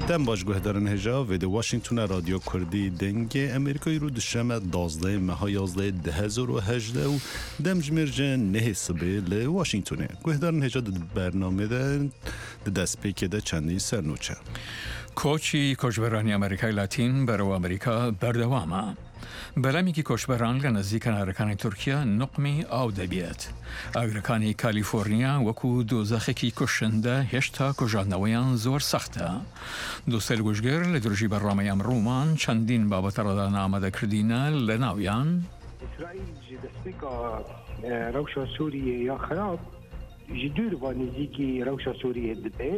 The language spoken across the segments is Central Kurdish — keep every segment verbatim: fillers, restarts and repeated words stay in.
دم باش گهدارن هجا و ده واشنگتون رادیو کردی دنگ امریکایی رو دشمه دازده ماه یازده ده هزار و هجده و دم جمرجه نه صبح ل واشنگتونه گهدارن هجا ده برنامه ده دست پیکه ده چندی سرنوچه کوچی کشورانی امریکای لاتین برو امریکا بردوامه بەڵامی کۆچبەران لە نزیکە نارەکانی تورکیا نقمی ئاو دەبێت. ئاگرەکانی کالیفۆرنیا وەکو دۆزەخێکی کوشندە هێشتا کوژاندنەوەیان زۆر سەختە. دووسەر گوژگەر لە درۆژی بەڕامەی ئەمڕۆمان چەندین بابەتە ڕەدان ئامادەکردینە لە ناویان إسرائيل جي دسبيكا روشة سورية يا خراب جي دور بانيزيكي روشة سورية دبيت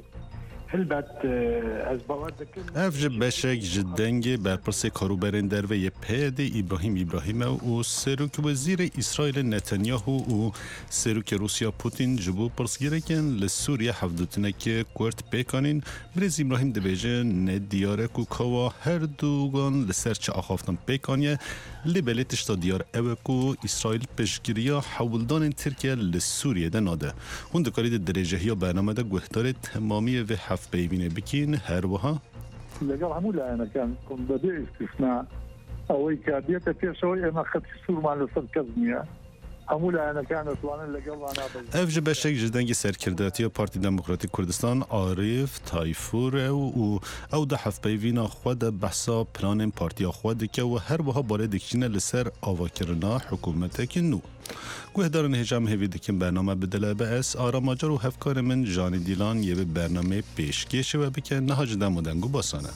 افج بشک جدنگ برپرس کاروبرین در و یه پید ابراهیم ابراهیم و سروک وزیر اسرائیل نتانیاهو و سروک روسیا پوتین جبو پرسگیره کن لسوریا حفظتنه که کورت پیکانین برز ابراهیم دبیجه ندیاره که کوا هر دوگان لسرچ آخافتن پیکانیه لبلیتش تا دیار اوکو اسرائیل پشگیریا حولدان ترکیه لسوریه ده ناده هون دکاری درجه یا برنامه ده گوهدار تمامی و حف بيبينه بكين هروها لقال عمولا أنا كان كنت بدي استثناء أو كادية في شوية ما خدت سور مع السركزمية عمولا أنا كان أصلاً لقال أنا أفج بشك جداً سرکرداتی پارتی دموکراتیک کردستان عارف تایفور و او ده حف بيبينه خود بحثا پلان پارتی خود که و هر وها باره دکشینه لسر آواکرنا حکومت که نو گوهدارن هجام هیوی دکن برنامه بدله به اس آراماجر و هفکار من جانی دیلان یه برنامه پیشکش و بکن نها جدا مدنگو باسانه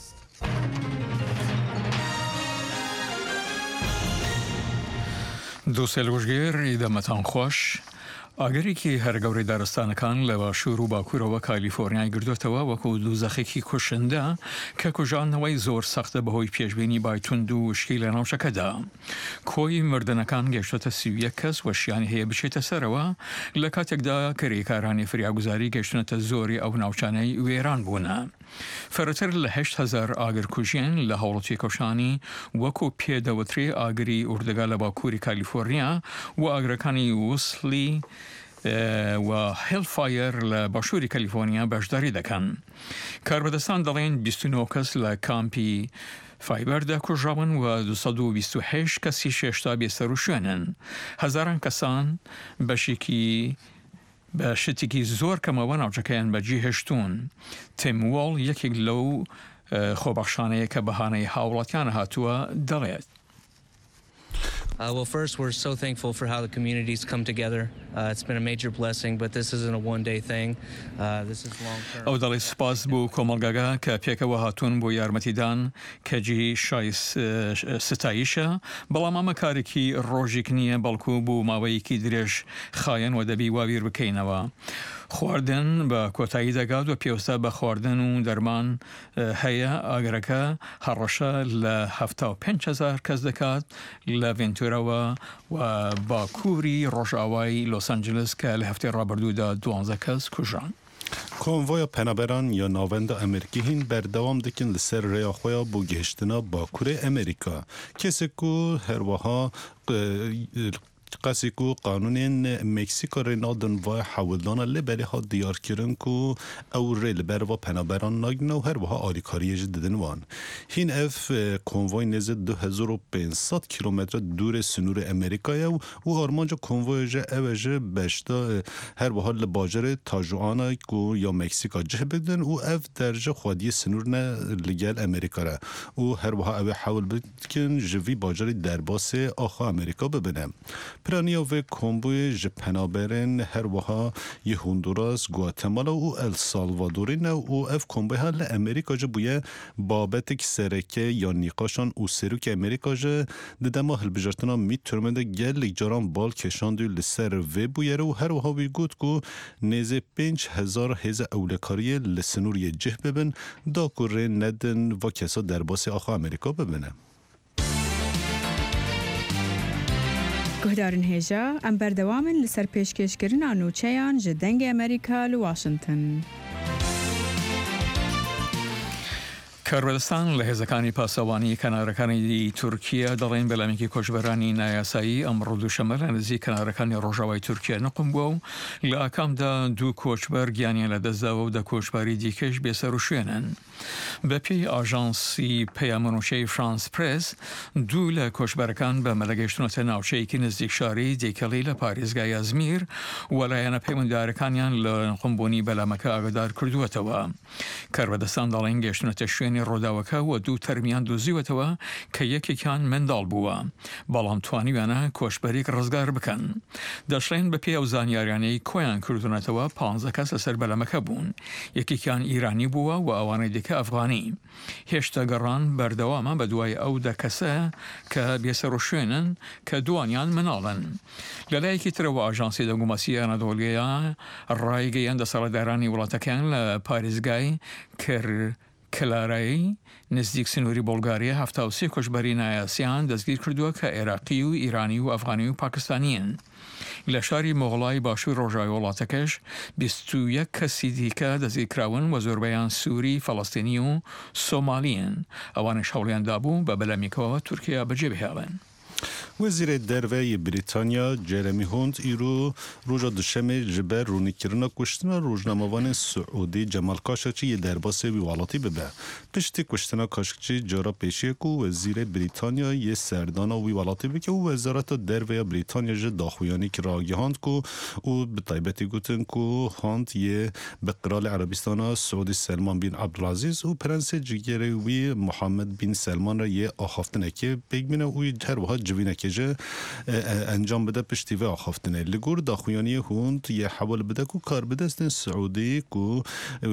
دووسێ لەژگەر ئیدەمەتان خۆش ئاگەری هەرگەوری دارستانەکان لە باشوور و باکوورەوە کالیفۆرنیای گردوێتەوە وەکو دووزەخێکی کوشندە کە کوژاندنەوەی زۆر سەختە بەهۆی پێشبینی بایتوند و وشکی لە ناوچەکەدا. کۆی مردنەکان گەیشتۆتە سی و یەک کەس وەشیان هەیە بچێتە سەرەوە لە کاتێکدا کەرێکارانی فریاگوزاری گەیشتنەتە زۆری ئەو ناوچانەی وێران بوونە. فەرەتر لە هەشت هەزار ئاگرکوژیان لە هەوڵەتی کۆشانی وەکو پێدەوترێ ئاگری ئوردەگا لە باکووری کالیفۆرنیا و ئاگرەکانی وسلی و هێلفایر لە باشووری کالیفۆرنیا بەشداری دەکەن. کاربەدەستان دەڵێن بیست و نۆ کەس لە کامپی فایبەردا کوژراون و دووسەد و بیست و هەشت کەسی شێشتا بێسەر و شوێنن. هەزاران کەسان بەشێکی بە شتێکی زۆر کەمەوە ناوچەکەیان بەجێ هێشتوون. تیم وۆڵ یەکێک لەو خۆبەخشانەیە کە بەهانەی هاوڵاتیانە هاتووە دەڵێت. Uh, well, first, we're so thankful for how the community's come together. Uh, it's been a major blessing, but this isn't a one-day thing. Uh, this is long-term. ئەو دەڵێ سپاس بوو کۆمەڵگەکە کە پێکەوە هاتوون بۆ یارمەتیدان کەجی شای ستایشە بەڵام ئەمە کارێکی ڕۆژێک نییە بەڵکو بوو ماوەیەکی درێژ خایەن و دەبی واویر بکەینەوە. خواردن بە کۆتایی دەگات و پێوەستە بە خواردن و دەرمان هەیە ئاگرەکە هەڕەشە لە هەفتا و پێنج هەزار کەس دەکات لە ڤێنتورەوە و باکووری ڕۆژئاوای لۆس ئەنجلس کە لە هەفتەی ڕابردوودا دوانزە کەس کوژان. کنوای پنابران یا ناوند امریکی هین بردوام دکن لسر ریا خویا بو گهشتنا باکور امریکا کسی که هرواها قصی کو قانون مکزیکا رینالدن و حولدان لبلی ها دیار کرن کو او ریل بر و پنابران ناگن و هر وها آریکاری جددن وان هین اف کنوای نزد دو هزار و پانصد کیلومتر دور سنور امریکای و و آرمانجا کنوای جه اوجه بشتا هر وها لباجر تاجوانا کو یا مکزیکا جه بدن و اف درجه خودی سنور نه لگل امریکا را و هر وها او حول بکن جوی باجر درباس آخا امریکا ببینم پرانیا و کمبوی جپنابرن هر وها یه هندوراس گواتمالا و السالوادورین و اف کمبوی ها لامریکا جه بویه بابت سرکه یا نیقاشان و سروک امریکا جه ددما هل بجارتنا میترمنده گل جاران بال کشاندو لسر و بویه رو هر وها بیگود که نیزه پنج هزار هزه اولکاری لسنوری جه ببن دا کره ندن و کسا درباس آخا امریکا ببنه. گهدارن هێژا ئەم بەردەوامن لەسەر پێشکەشکردنا نوچەیان ji دەنگی ئەمریکا لە واشنگتن. کاربدستان لهزەکانی پاسەوانی کەنارەکانی تورکیا دەڵێن بەلامێکی کۆچبەرانی نایاسایی ئەمڕۆ دووشەمە لە نزیک کەنارەکانی ڕۆژاوای تورکیا نەقم بووە و لە ئاکامدا دوو کۆچبەر گیانیان لەدەستداوە و دە کۆچبەری دیکەش بێسەر و شوێنن. بە پێی ئاژانسی پەیامەنووچەی فرانس پرێس دوو لە کۆچبەرەکان بە مەلەگەیشتنەوەتە ناوچەیەکی نزیک شاری دیکەڵی لە پارێزگای ئەزمیر و لایەنە پەیوەنددارەکانیان لە قمبوونی بەلامەکە ئاگادار کردووەتەوە. کاربەدەستان دەڵێن گەشتنەتە شوێنی ڕۆداوەکە و دوو تەرمیان دۆزیوەتەوە کە یەکێکیان منداڵ بووە، بەڵام توانیویانە کۆچبەرێک ڕزگار بکەن. دەشڵێن بە پێی ئەو زانیاریانەی کۆیان کردوونەتەوە پانزە کەس لەسەر بەلەمەکە بوون، یەکێکیان ئیرانی بووە و ئەوانەی دیکە ئەفغانی. هێشتا گەڕان بەردەوامە بە دوای ئەو دە کەسە کە بێسەر و شوێنن کە دوانیان مناڵن. لەلایەکی ترەوە ئاژانسی دەنگوماسی ئەنەدۆڵیە ڕایگەیان دەسەڵاتدارانی وڵاتەکان لە پارێزگای کرد کلارایی نزدیک سنووری بۆڵگاریا هەفتا و سێ کۆچبەری نایاسیان دەستگیر کردووە کە عێراقی و ئیرانی و ئەفغانی و پاکستانیین. لە شاری مۆغڵای باشووری ڕۆژاوی وڵاتەکەش بیست و یەک کەسی دیکە دەستگیرکراون و زۆربەیان سووری، فەڵەستینی و سۆمالیین. ئەوانش هەوڵیان دابوو بە بەلەمیکەوە تورکیا بەجێ بهێڵن. وزیر دەرەوەی بریتانیا جێرەمی هۆند ئیرۆ ڕۆژە دوشەمێ ji ber rûnîkirina kuştina rojnamevanên Siûdî Cemal Kaşıkçî yê derbasê wî welatî bibe. Piştî kuştina Kaşıkçî cara pêşiye ku Wezîrê Brîtanya yê serdana wî welatî bike û Wezareta Derveya Brîtanya ji daxuyanî ragihand ku û bi taybetî gotin ku hand yê bi Qiralê Erebistana Siûdî Selman bin Abdulaziz û Prensê Cigêrê wî Muhammed bin Selman re yê axaftinekê pêkbîne û her wiha civînekê ji encam bide piştî vê axaftinê. Li gor daxuyaniyê hûnd yê hewil bide ku karbidestên Siûdî ku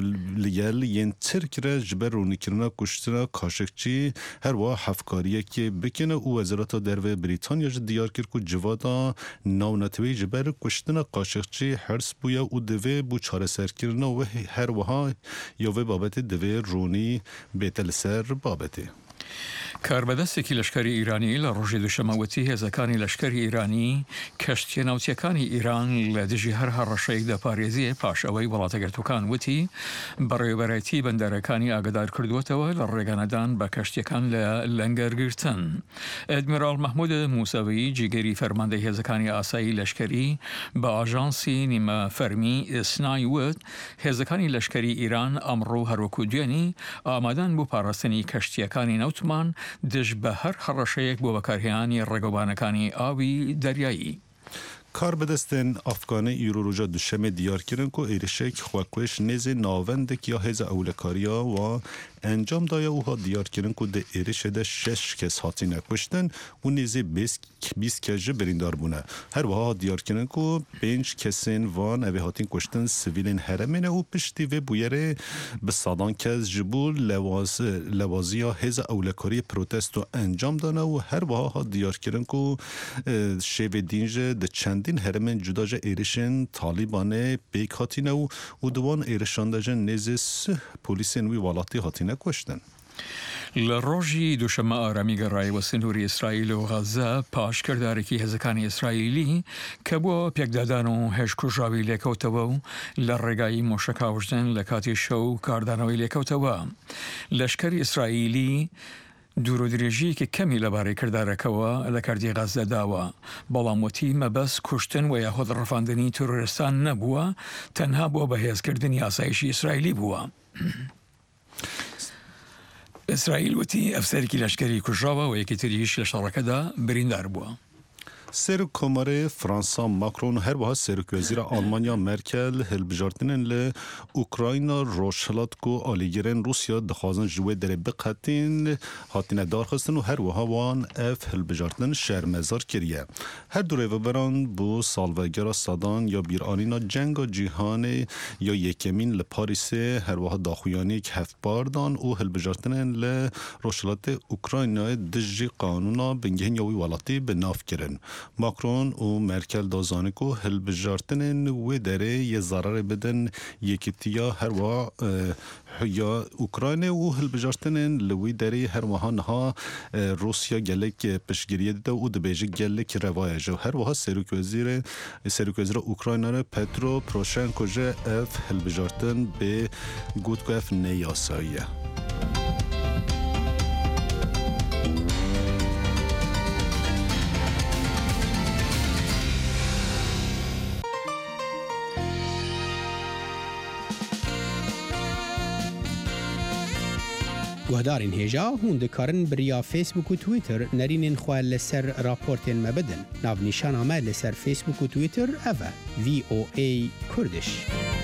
li gel yên Tirk re ji ber rûnîkirina kuştina Kaşıkçî her wiha hevkariyekê bikine û Wezareta Derve Brîtanya ji diyar kir ku civata navnetewî ji ber kuştina Kaşıkçî hirs bûye û divê bû çareserkirina wê her wiha ya vê babetê divê rûnî bête li ser babetê. کاربەدەستێکی لەشکری ئیرانی لە ڕۆژی دووشەمەوەتی هێزەکانی لەشکری ئیرانی کەشتیە ناوچیەکانی ئیران لە دژی هەر هەڕەشەیەکدا پارێزیە پاش ئەوەی وڵاتەگرتوەکان وتی بەڕێوەبەرەتی بەندەرەکانی ئاگادار کردووەتەوە لە ڕێگەنەدان بە کەشتیەکان لە لەنگەرگرتن. ئەدمیرال مەحموود موسەوی جیگەری فەرماندەی هێزەکانی ئاسایی لەشکری بە ئاژانسی نیمە فەرمی ئسنای وت هێزەکانی لەشکری ئیران ئەمڕۆ هەروەکو دوێنی ئامادەن بۆ پاڕاستنی کەشتیەکانی نەوتمان دژ بە هەر هەڕەشەیەک بۆ بەکارهێنانی ڕێگەبانەکانی ئاوی دەریایی. Karbidestên Afganê îro roja duşemê diyar kirin ku êrişek xwekweş nêzê navendek ya hêza ewlekariya wa encam daya û hat diyar kirin ku di êrişê de şeş kes hatîne kuştin û nêzê bîst kes ji birîndar bûne. Her wiha hat diyar kirin ku pênc kesên van evê hatin kuştin sivîlên heremê ne û piştî vê bûyerê bi sadan kes ji bo lewaziya hêza ewlekariyê protesto encam dane û her wiha hat diyar kirin ku şêvê dîn ji di çendîn heremên cuda ji êrişên Talîbanê pêk hatîne û û di wan êrişan de ji nêzê sih polîsên wî welatî hatîne kuştin. لە ڕۆژی دووشەمە ئارامی گەڕایەوە سنووری ئیسرائیل و غەزە پاش کردارێکی هێزەکانی ئیسرائیلی کە بۆ پێکدادان و هێشکوژاوی لێکەوتەوە و لە ڕێگایی مۆشەکاوژدن لە کاتی شەو کاردانەوەی لێکەوتەوە. لەشکری ئیسرائیلی دوورودرێژیەکی کەمی لەبارەی کردارەکەەوە لە کاردی غەزە داوە، بەڵام وتی مەبەست کوشتن و یاخۆد ڕەفاندنی تۆرۆریستان نەبووە، تەنها بۆ بەهێزکردنی ئاسایشی ئیسرائیلی بووە. ئیسرائیل وتی ئەفسەرێکی لەشکری کوژراوە و یەکی تریش لە شەڕەکەدا بریندار بووە. Serok Komarê Fransa Macron her wiha Serokvezîra Almanya Merkel hilbijartinên li Ukrayna rojhilat ku alîgirên Rusya dixwazin ji wê derê biqetin hatine darxistin û her wiha wan ev hilbijartin şermezar kiriye. Her du rêveberan bu salvegera sadan ya bîranîna cenga cîhanê ya yekemîn li Parîsê her wiha daxuyanîk hevbardan û hilbijartinên li rojhilatê Ukraynayê dijî qanûna bingehên ya wî welatî bi nav kirin. Macron û Merkel dazanî ku hilbijartinên wê derê yê zararê bidin yekîtiya her wiha ya Ukraynê û hilbijartinên li wî derê her wiha niha Rusya gelek piştgiriyê dide û dibêje gelek revaya ji her wiha Serokvezîrê Serokvezîra Ukraynayê Petro Poroshenko ji ev hilbijartin bê got ku ev neyasayî ye. گهدارین هێژا هون دکارن بریا فیسبوک و تویتر نرینین خواه لسر راپورتین مبدن. ناو نیشان آمد لسر فیسبوک و تویتر اوه وی او ای کردش.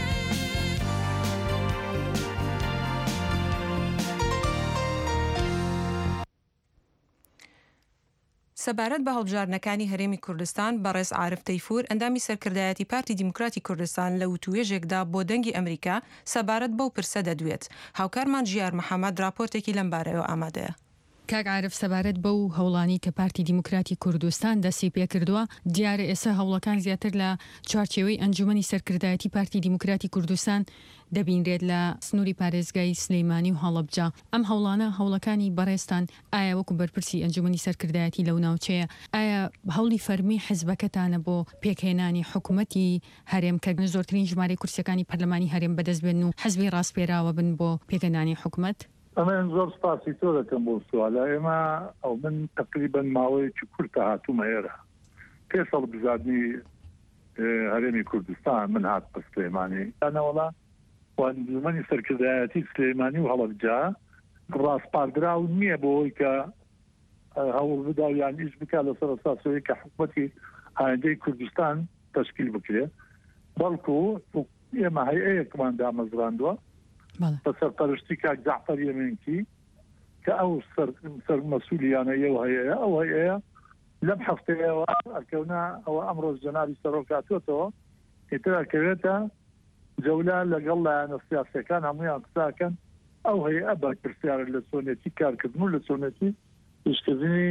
سەبارەت بە هەڵبژاردنەکانی هەرێمی کوردستان بەڕێز عارف تەیفور ئەندامی سەرکردایەتی پارتی دیموکراتی کوردستان لە وتوێژێکدا بۆ دەنگی ئەمریکا سەبارەت بەو پرسە دەدوێت. هاوکارمان ژیار محەممەد راپۆرتێکی لەم بارەوە ئامادەیە. کاک عارف سەبارەت بەو هەوڵانی کە پارتی دیموکراتی کوردستان دەستی پێکردووە دیارە ئێستا هەوڵەکان زیاتر لە چوارچێوەی ئەنجومەنی سەرکردایەتی پارتی دیموکراتی کوردستان دەبینرێت لە سنووری پارێزگای سلەیمانی و هەڵەبجا. ئەم هەوڵانە هەوڵەکانی بەڕێستان ئایا وەکو بەرپرسی ئەنجومەنی سەرکردایەتی لەو ناوچەیە ئایا هەوڵی فەرمی حیزبەکەتانە بۆ پێکهێنانی حکوومەتی هەرێمکردن زۆرترین ژمارەی کورسەکانی پەرلەمانی هەرێم بەدەست بێن و حەزبی ڕاستپێراوە بن بۆ پێکهێنانی حکوومەت؟ ئەمە زۆر سپاسی تۆ دەکەم بۆ سوالە. ئێمە ئەو من تقریبەن ماوەیەکی کورتە هاتوومە ئێرە پێ سەڵ بژاردننی هەرێمی کوردستان من هات بە سلەیمانی یانەوەڵا وانجومەنی سەرکردایەتی سلەیمانی و هەڵەبجا ڕاستپاردراو نییە بۆەوەی کە هەوڵ بدا یان ئیش بکە لەسەر ئەساسەوەی کە حکوومەتی ئایندەی کوردستان تەشکیل بکرێت، بەڵکو ئێمە هەیئەیەکمان دامەزراندووە بە سەرپەرشتی کاک جەعفەر یەمێنکی کە ئەو سەرمەسئولیانەیە و هەیەیە ئەو هەیەیە لەم هەفتەیەوە ئەکەونە ئەوە ئەمڕۆژ جەنابی سەرۆکاتوێتەوە ئیتر ئەکەوێتە جەولە لەگەڵ لایەنە سیاسیەکان هەموویان قساکەن ئەو هەیە بە پرسیارە لە چۆنێتی کارکردن و لە چۆنێتی ئیشکردنی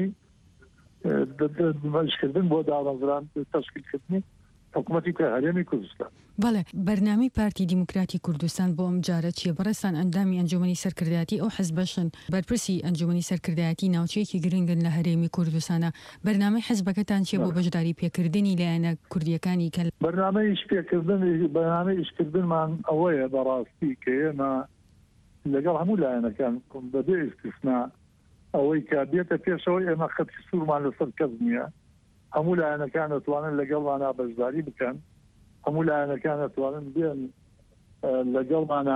ئیشکردن بۆ دامەزران تەشکیلکردنی حکوومەتی هەرێمی کوردستان. بەڵێ بەرنامەی پارتی دیموکراتی کوردستان بۆ ئەم جارە چیە؟ بەڕێستان ئەندامی ئەنجومەنی سەرکردایەتی ئەو حیزبەشن بەرپرسی ئەنجومەنی سەرکردایەتی ناوچەیەکی گرنگن لە هەرێمی کوردستانە. بەرنامەی حیزبەکەتان چیە بۆ بەشداری پێکردنی لایەنە کوردیەکانی کە بەرنامەی ئیش پێکردن بەرنامەی ئیشکردنمان ئەوەیە بەڕاستی کە ئێمە لەگەڵ هەموو لایەنەکان بەبێ ئیستیسنا ئەوەی کە بێتە پێشەوەی ئێمە خەتی سوورمان لەسەر کەس نییە. هەموو لایەنەکان دەتوانن لەگەڵمانە بەشداری بکەن، هەموو لایەنەکان دەتوانن بێن لەگەڵمانە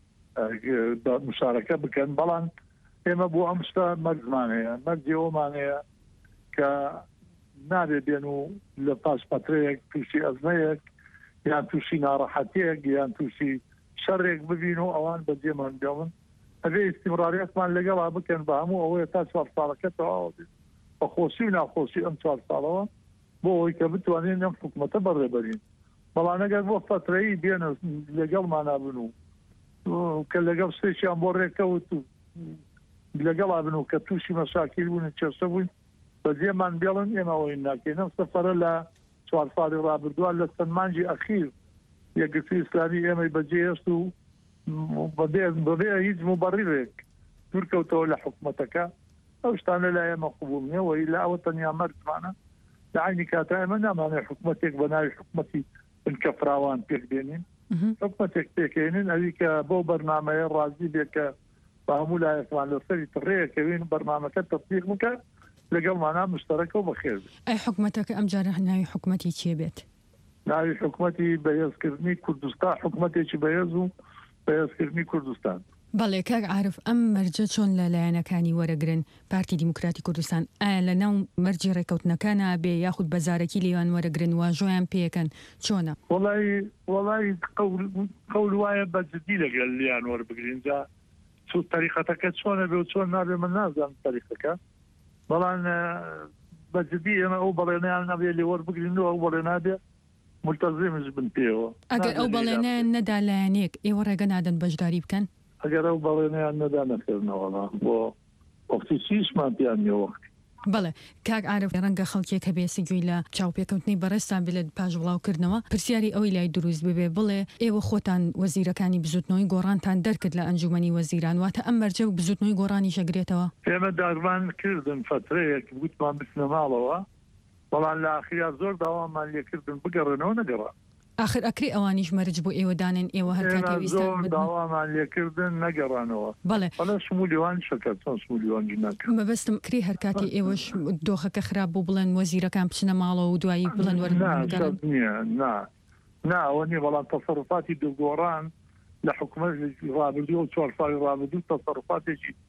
مشارەکە بکەن، بەڵام ئێمە بۆ ئەم شتە مەرجمانەیە مەرجی ئەومانەیە کە نابێ بێن و لە پاشپەترەیەک تووشی ئەزمەیەک یان تووشی ناڕەحەتەیەک یان تووشی شەڕێک ببین و ئەوان بەجێمان بێون. ئەبێ ئیستیمڕاریەتمان لەگەڵا بکەن بە هەموو ئەوەیە تا چوار ساڵەکە تەواو بێت بەخۆشی و ناخۆشی ئەم چوار ساڵەوە بۆ ئەوەی کە بتوانین ئەم حکوومەتە بەڕێبەرین. بەڵام ئەگەر بۆ فترەیی بێنە لەگەڵمانە بن و کە لەگەڵ شتێکیان بۆ ڕێکەوت و لەگەڵا بن و کە تووشی مەشاکیل بوون چێشە بووین بەجێمان بێڵن ئێمە ئەوەی ناکەین. ئەم سەفەرە لە چوار ساڵی ڕابردووە لە چەند مانگی ئەخیر یەکگرتووی ئیسلامی ئێمەی بەجێ هێشت و بەبێ هیچ مبەڕیرێک دوورکەوتەوە لە حکوومەتەکە. ئەو شتانە لای ئێمە قبوڵ نییە و لە ئەوە تەنیا مەرجمانە لە عینی کاتە ئێمە نامانێت حکوومەتێک بە ناوی حکوومەتی بنکە فراوان پێک بێنین، حکوومەتێک پێکێنین ئەوی کە بۆ بەرنامەیە ڕازی بێ کە بە هەموو لایەکمان لەسەری تڕێیەکەوین بەرنامەکە تەطبیق بکە لەگەڵمانە مشتەرەکە و بەخێر بێت. ئەی حکوومەتەکە ئەم جارە ناوی حکوومەتی چێ بێت؟ ناوی حکوومەتی بەهێزکردنی کوردستان، حکوومەتێکی بەهێز و بەهێزکردنی کوردستان. بەڵێ کاک عارف ئەم مەرجە چۆن لە لایەنەکانی وەرەگرن پارتی دیموکراتی کوردستان ئایا لە ناو مەرجی ڕێکەوتنەکانە بێ یاخود بەزارەکی لێوان وەرەگرن واژۆیان پێەکەن چۆنە؟ وڵی وڵی قەول وایە بەجددی لەگەل لیان وەربگرین جا تاریخەتەکە چۆنە بێ و چۆن نابێ من نازانم تاریخەکە، بەڵام بەجددی ئێمە ئەو بەڵێنیان نەبێ لێ وەربگرین و ئەو بەڵێ نابێ ملتەزیمش بن پێوە. ئەگەر ئەو بەڵێنیان نەدا لایەنێک ئێوە ڕێگە نادەن بەشداری بکەن؟ ئەگەر ئەو بەڵێنیان نەدا نەکردنەوەڵا بۆ وەختی چیشمان پیان نیە وەختی. بەڵێ کاک عارف ڕەنگە خەڵکێک هەبێ سگووی لە چاوپێکەوتنی بەڕێستان بێت پاش بڵاوکردنەوە پرسیاری ئەوی لای دروست ببێ بڵێ ئێوە خۆتان وەزیرەکانی بزوتنەوەی گۆڕانتان دەرکرد لە ئەنجومەنی وەزیران واتە ئەم مەرجە و بزوتنەوەی گۆڕانی شەگرێتەوە؟ ئێمە داگمان کردن فترەیەک گوتمان بچنە ماڵەوە، بەڵام لە ئاخریا زۆر داوامان لێکردن بگەڕێنەوە نەگەڕان. آخر ئەکری ئەوانیش مەرج بۆ ئێوە دانن ئێوە هەر کاتی ویستان داوامان لێکردن نەگەڕانەوە. بەڵێ بەڵێ شمولیوان شەکەت چۆن شمولیوانجی ناکەم مەبەستم کری هەر کاتی ئێوەش دۆخەکە خراپ بوو بڵێن وەزیرەکان بچنە ماڵەوە و دوایی بڵێن وەرگەڕن نییە نا نا ئەوە نیە، بەڵام تەسەڕوفاتی دووگۆڕان لە حکوومەت ڕابردووە و چوار ساڵی ڕابردوو تەسەڕوفاتێکی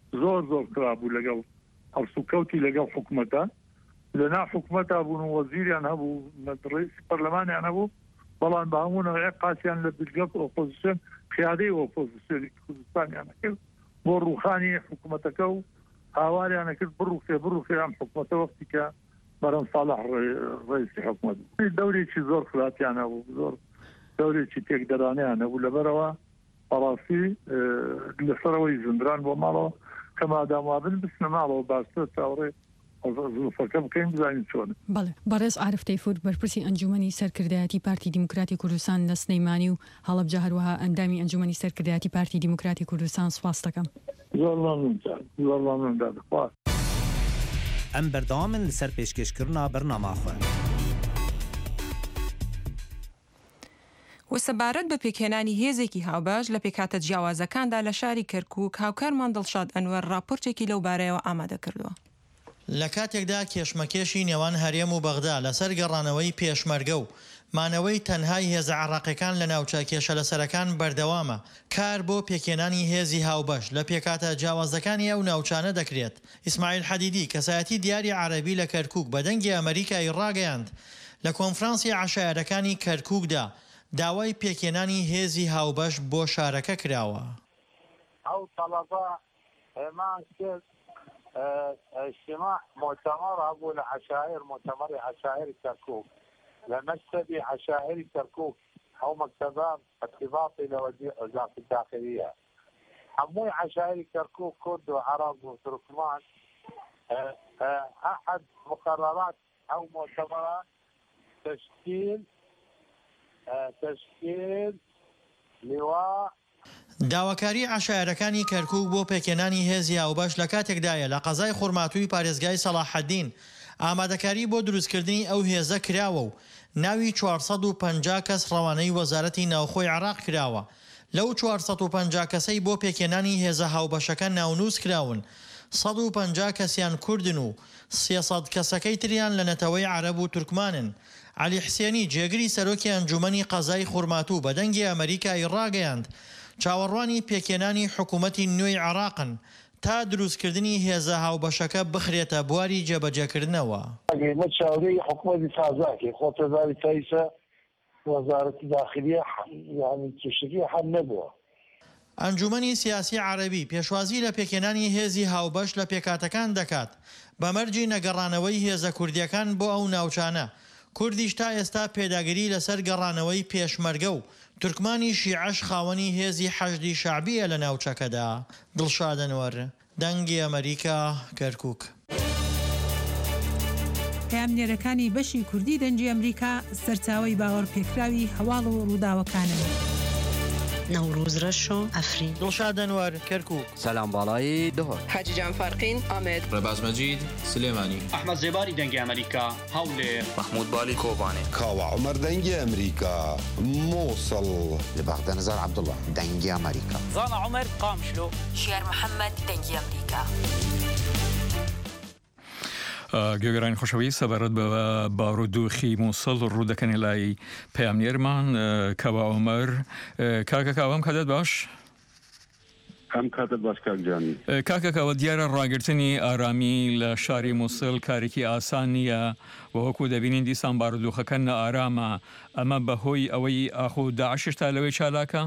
زۆر زۆر کرابوو لەگەڵ هەڵسوکەوتی لەگەڵ حکوومەتە لەنا حکوومەتا بوون و وەزیریان هەبوو ڕئیسی پەرلەمانیان هەبوو بەڵام بە هەموو قاسییان لە بلگەڵ ئۆپۆزیسیۆن قیادەی ئۆپۆزیسیۆنی کوردستانیانە کرد بۆ ڕوخانی حکوومەتەکە و هاواریانە کرد بڕوخێ بڕوخێ ئەم حکوومەتە وەختی کە بەرەم ساڵح ڕئیسی حکوومەت دەورێکی زۆر خلاتیانە بوو زۆر دەورێکی تێکدەرانیانە بوو لەبەرەوە بەڕاستی لەسەرەوەی زندران بۆ ماڵەوە کە ماداموابن بچنە ماڵەوە باشتر چاوەڕێ زلوفەکە بکەین بزانین چۆن. بەڵێ بەڕێز عارف تەیفور بەرپرسی ئەنجومەنی سەرکردایەتی پارتی دیموکراتی کوردستان لە سنەیمانی و هەڵەبجە هەروەها ئەندامی ئەنجومەنی سەرکردایەتی پارتی دیموکراتی کوردستان سوپاس دەکەم. زۆر مەمنون زۆر مەمنون دادخواست. ئەم بەردەوامن لەسەر پێشکەشکردنا بەرنامەخۆ. و سەبارەت بە پێکهێنانی هێزێکی هاوبەش لە پێکاتە جیاوازەکاندا لە شاری کەرکووک هاوکارمان دڵشاد ئەنوەر راپۆرتێکی لەو بارەیەوە ئامادە کردووە. لە کاتێکدا کێشمەکێشی نێوان هەرێم و بەغدا لەسەر گەڕانەوەی پێشمەرگە و مانەوەی تەنهای هێزە عراقیەکان لە ناوچە کێشە لەسەرەکان بەردەوامە کار بۆ پێکێنانی هێزی هاوبەش لە پێکاتە جیاوازەکانی ئەو ناوچانە دەکرێت. ئیسماعیل حەدیدی کەسایەتی دیاری عەرەبی لە کەرکووک بە دەنگی ئەمریکای ڕاگەیاند لە کۆنفرانسی عەشایەرەکانی کەرکووکدا داوای پێکێنانی هێزی هاوبەش بۆ شارەکە کراوە. ئەو تەڵەبە هێمان کرد اجتماع مؤتمر أبو العشائر مؤتمر عشائر كركوك لمكتب عشائر كركوك أو مكتبان ارتباطي لوزارة الداخلية حموي عشائر كركوك كرد وعرب وتركمان أحد مقررات أو مؤتمرات تشكيل تشكيل لواء داواکاری عشایرەکانی کەرکووک بۆ پێکێنانی هێزی هاوبەش لە کاتێکدایە لە قەزای خوڕماتووی پارێزگای سەلاحەدین ئامادەکاری بۆ دروستکردنی ئەو هێزە کراوە و ناوی چوارسەد و پەنجا کەس ڕەوانەی وەزارەتی ناوخۆی عێراق کراوە. لەو چوارسەد و پەنجا کەسەی بۆ پێکێنانی هێزە هاوبەشەکە ناونووس کراون. سەد و پەنجا کەسیان کوردن و سێسەد کەسەکەی تریان لە نەتەوەی عەرەب و تورکمانن. عەلی حسێنی جێگری سەرۆکی ئەنجومەنی قەزای خوڕماتوو بە دەنگی ئەمریکای ڕاگەیاند چاوەڕوانی پێکێنانی حکوومەتی نوێی عێراقن تا دروستکردنی هێزە هاوبەشەکە بخرێتە بواری جێبەجێکردنەوە. ئەمە چاوەڕێی حکوومەتی تازاکێ خۆتەزاری تایسە وەزارەتی داخلیە یعنی کێشەکەی هەر نەبووە. ئەنجومەنی سیاسی عەرەبی پێشوازی لە پێکێنانی هێزی هاوبەش لە پێکاتەکان دەکات بە مەرجی نەگەڕانەوەی هێزە کوردیەکان بۆ ئەو ناوچانە. کوردیش تا ئێستا پێداگیری لەسەر گەڕانەوەی پێشمەرگە و تورکمانی شیعەش خاوەنی هێزی حەشدی شعبیە لە ناوچەکەدا. دڵشاد ئەنوەر دەنگی ئەمریکا کەرکووک. پامنێرەکانی بەشی کوردی دەنگی ئەمریکا سەرچاوەی باوەڕ پێکراوی هەواڵ و ڕووداوەکانن. نوروز رشو افرین دڵشاد ئەنوەر کەرکووک. سەلام باڵایی دهۆر حاجی جان فارقین ئامێد ڕێباز مەجید سلێمانی ئەحمەد زێباری دەنگی ئەمریکا هەولێر محمود بالی کۆبانێ کاوە عومەر دەنگی ئەمریکا مووسڵ لە بەغدە نەزار عەبدوڵڵا دەنگی ئەمریکا زانا عومەر قامشلۆ شێر محەممەد دەنگی ئەمریکا. گوێگەرانی خۆشەوی سەبارەت بە بارودۆخی مووسڵ ڕوودەکەنی لای پەیامنێرمان کاوە عومەر. کاکە کاوەم کاتت باش؟ ئەم کاتت باش کاکجانی. کاکەکەوە دیارە ڕاگررتنی ئارامی لە شاری مووسڵ کارێکی ئاسان نییە و وەکو دەبینین دیسان بارودۆخەکە نە ئارامە ئەمە بەهۆی ئەوەی ئاخۆ داعشش تا لەوەی چالاکە؟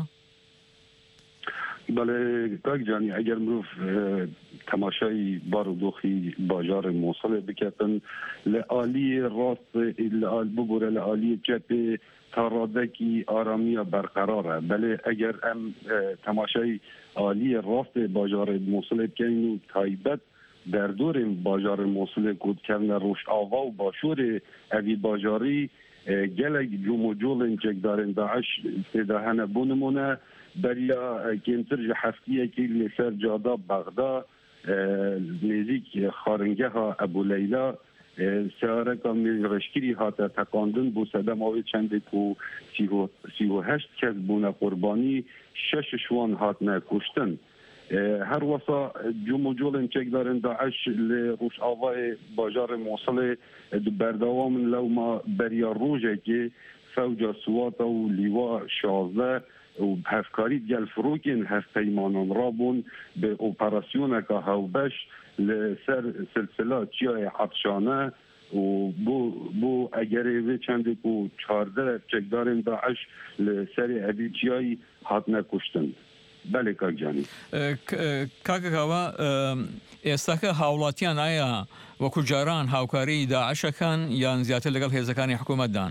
بەڵێ کاکجانی ئەگەر مرۆڤ تەماشای بارودۆخی باژارە مووسڵێ بکەتن لە ئالی ڕاست ببورە لە ئالی چەپێ تا ڕادێکی ئارامیە بەرقەرارە. بەڵێ ئەگەر ئەم تەماشای ئالی ڕاست باژارە مووسڵێ بکەین و تایبەت دەردۆرێن باژارە مووسڵێ کۆدکردنە ڕۆژئاوا و باشوورێ ئەوی باژاری gelek cumhurculên çekdarên Daeş têda hene bû nimûne beriya kêmtir ji heftiyekî li ser cada Bexda nêzik xaringeha Ebu Leyla seareka mêreşkirî hate teqandin bû sedem avê çendê ku sî û heşt kes bûne qurbanî şeş ji wan hatine kuştin. Her wasa cumhurculên çekdarên Daeş li Rojavayê bajarê Mosilê berdawamin lewma beriya rojekê fewca Suwata û lîwa şazde و هفکاری گل فروکین هف پیمانان رابون به اپراسیون که هاوبش لسر سلسله چیای عطشانه و بو بو اگر وی چند کو چهارده چکدارن داعش لسر ابی چیای هات نکشتن. بله کاک جانی. کاک کاوا ئێستاکە هاوڵاتیان ئایا وەکو جاران هاوکاری داعشەکان یان زیاتر لەگەڵ هێزەکانی حکوومەتدان؟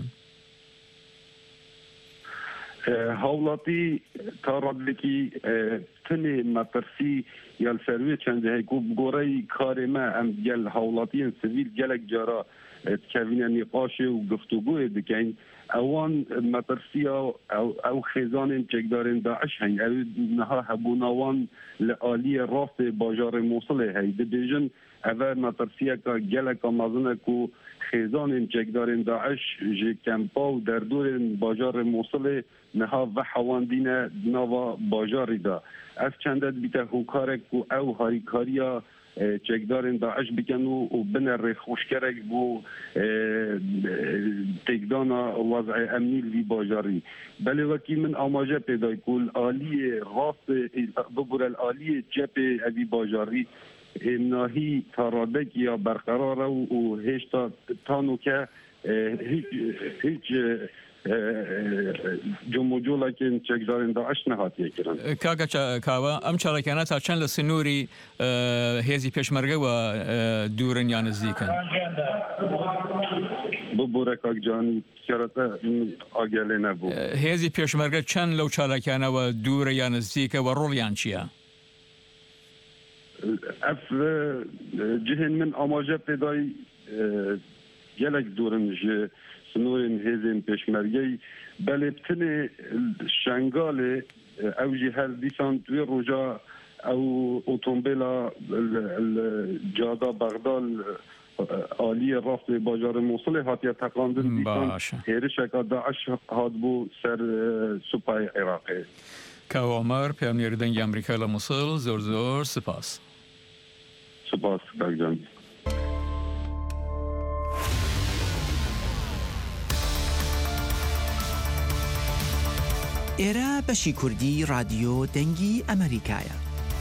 هاوڵاتی تا ڕادێکی تنێ مەترسی یال سەروێ چەندە هەیە گۆڕەی کارێمە ئەم گەل هاوڵاتیان سڤیل gelek جارا تکەوینە نقاشێ و گفتوگوێ دکەین ئەوان مەترسیە ئەو خێزانên çekdarên داعش هەن ئەو نەها هەبووناوان لە ئالیە ڕاستێ باژارê Mosulê هەی dibêjin ev مەترسیەکە geleka mezin ku خێزانên çekdarên داعش ji kempa û derdorên bajarê Mosulê niha ve hewandîne nava bajarî da ev çende dibîte hûkarek ku ew harîkariya çekdarên داعش bikin û bine rêxweşkerek bû têkdana wezî emnî vî bajarî. Belê wekî min amaje pêdayî ku aliyê rastê bibûre aliyê cepê evî bajarî hêmnahî taradekiya berqerar e û hêşta tanûke hiç جموجولکین چکدارین داعش نهاتیه کرن. کاکا کاوا ام چالاکیانه تا چند لسنوری هێزی پێشمەرگە و دوورن یان نزدیکن. ببوره کاک جانی کرده آگله نبود. هێزی پێشمەرگە چەند لەو چالاکیانە و دوورە یان نزدیکە و ڕۆڵیان چییە؟ اف جهن من آماجه پیدای gelek دورن جه سنورên hêzên pêşmergeyî belêbtinê şengalê ew jî her dîsan wê roja ew otomobêla cada Bexdal aliyê rastê bajarê Mosulê hatiye teqandin dîsan hêrişeka Daeş hatbû ser supayê Iraqê. Kawa Omar peyamnêrî dengê Amerîka li Mosul zor zor spas. Spas Kagcan. ئێرە بەشی کوردی رادیۆ دەنگی ئەمریکایە.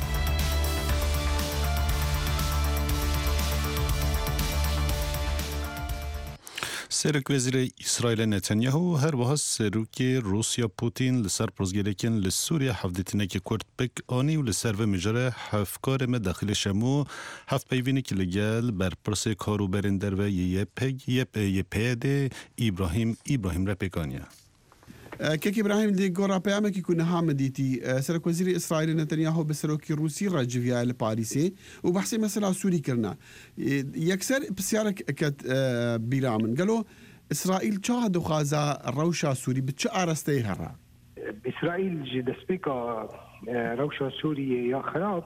سرک وزیر اسرائیل نتانیاهو هر وها سروک روسیا پوتین لسر پرزگریکن لسوریا حفظتینک کرد بک آنی و لسر و مجره هفکار مداخل شمو هفت پیوینی که لگل بر پرس کارو برندر و یه پگ یه پیده ابراهیم ابراهیم را پکانیا. كيك إبراهيم دي قرا بيامك يكون هامديتي سرك وزير إسرائيل نتنياهو بسروكي روسي راجفيا لباريسي وبحسي مثلا سوري كرنا يكسر بسيارك كت بيرامن قالوا إسرائيل شاهدوا خازا روشا سوري بتش أرستي هرا إسرائيل جد سبيكا روشا سوري يا خراب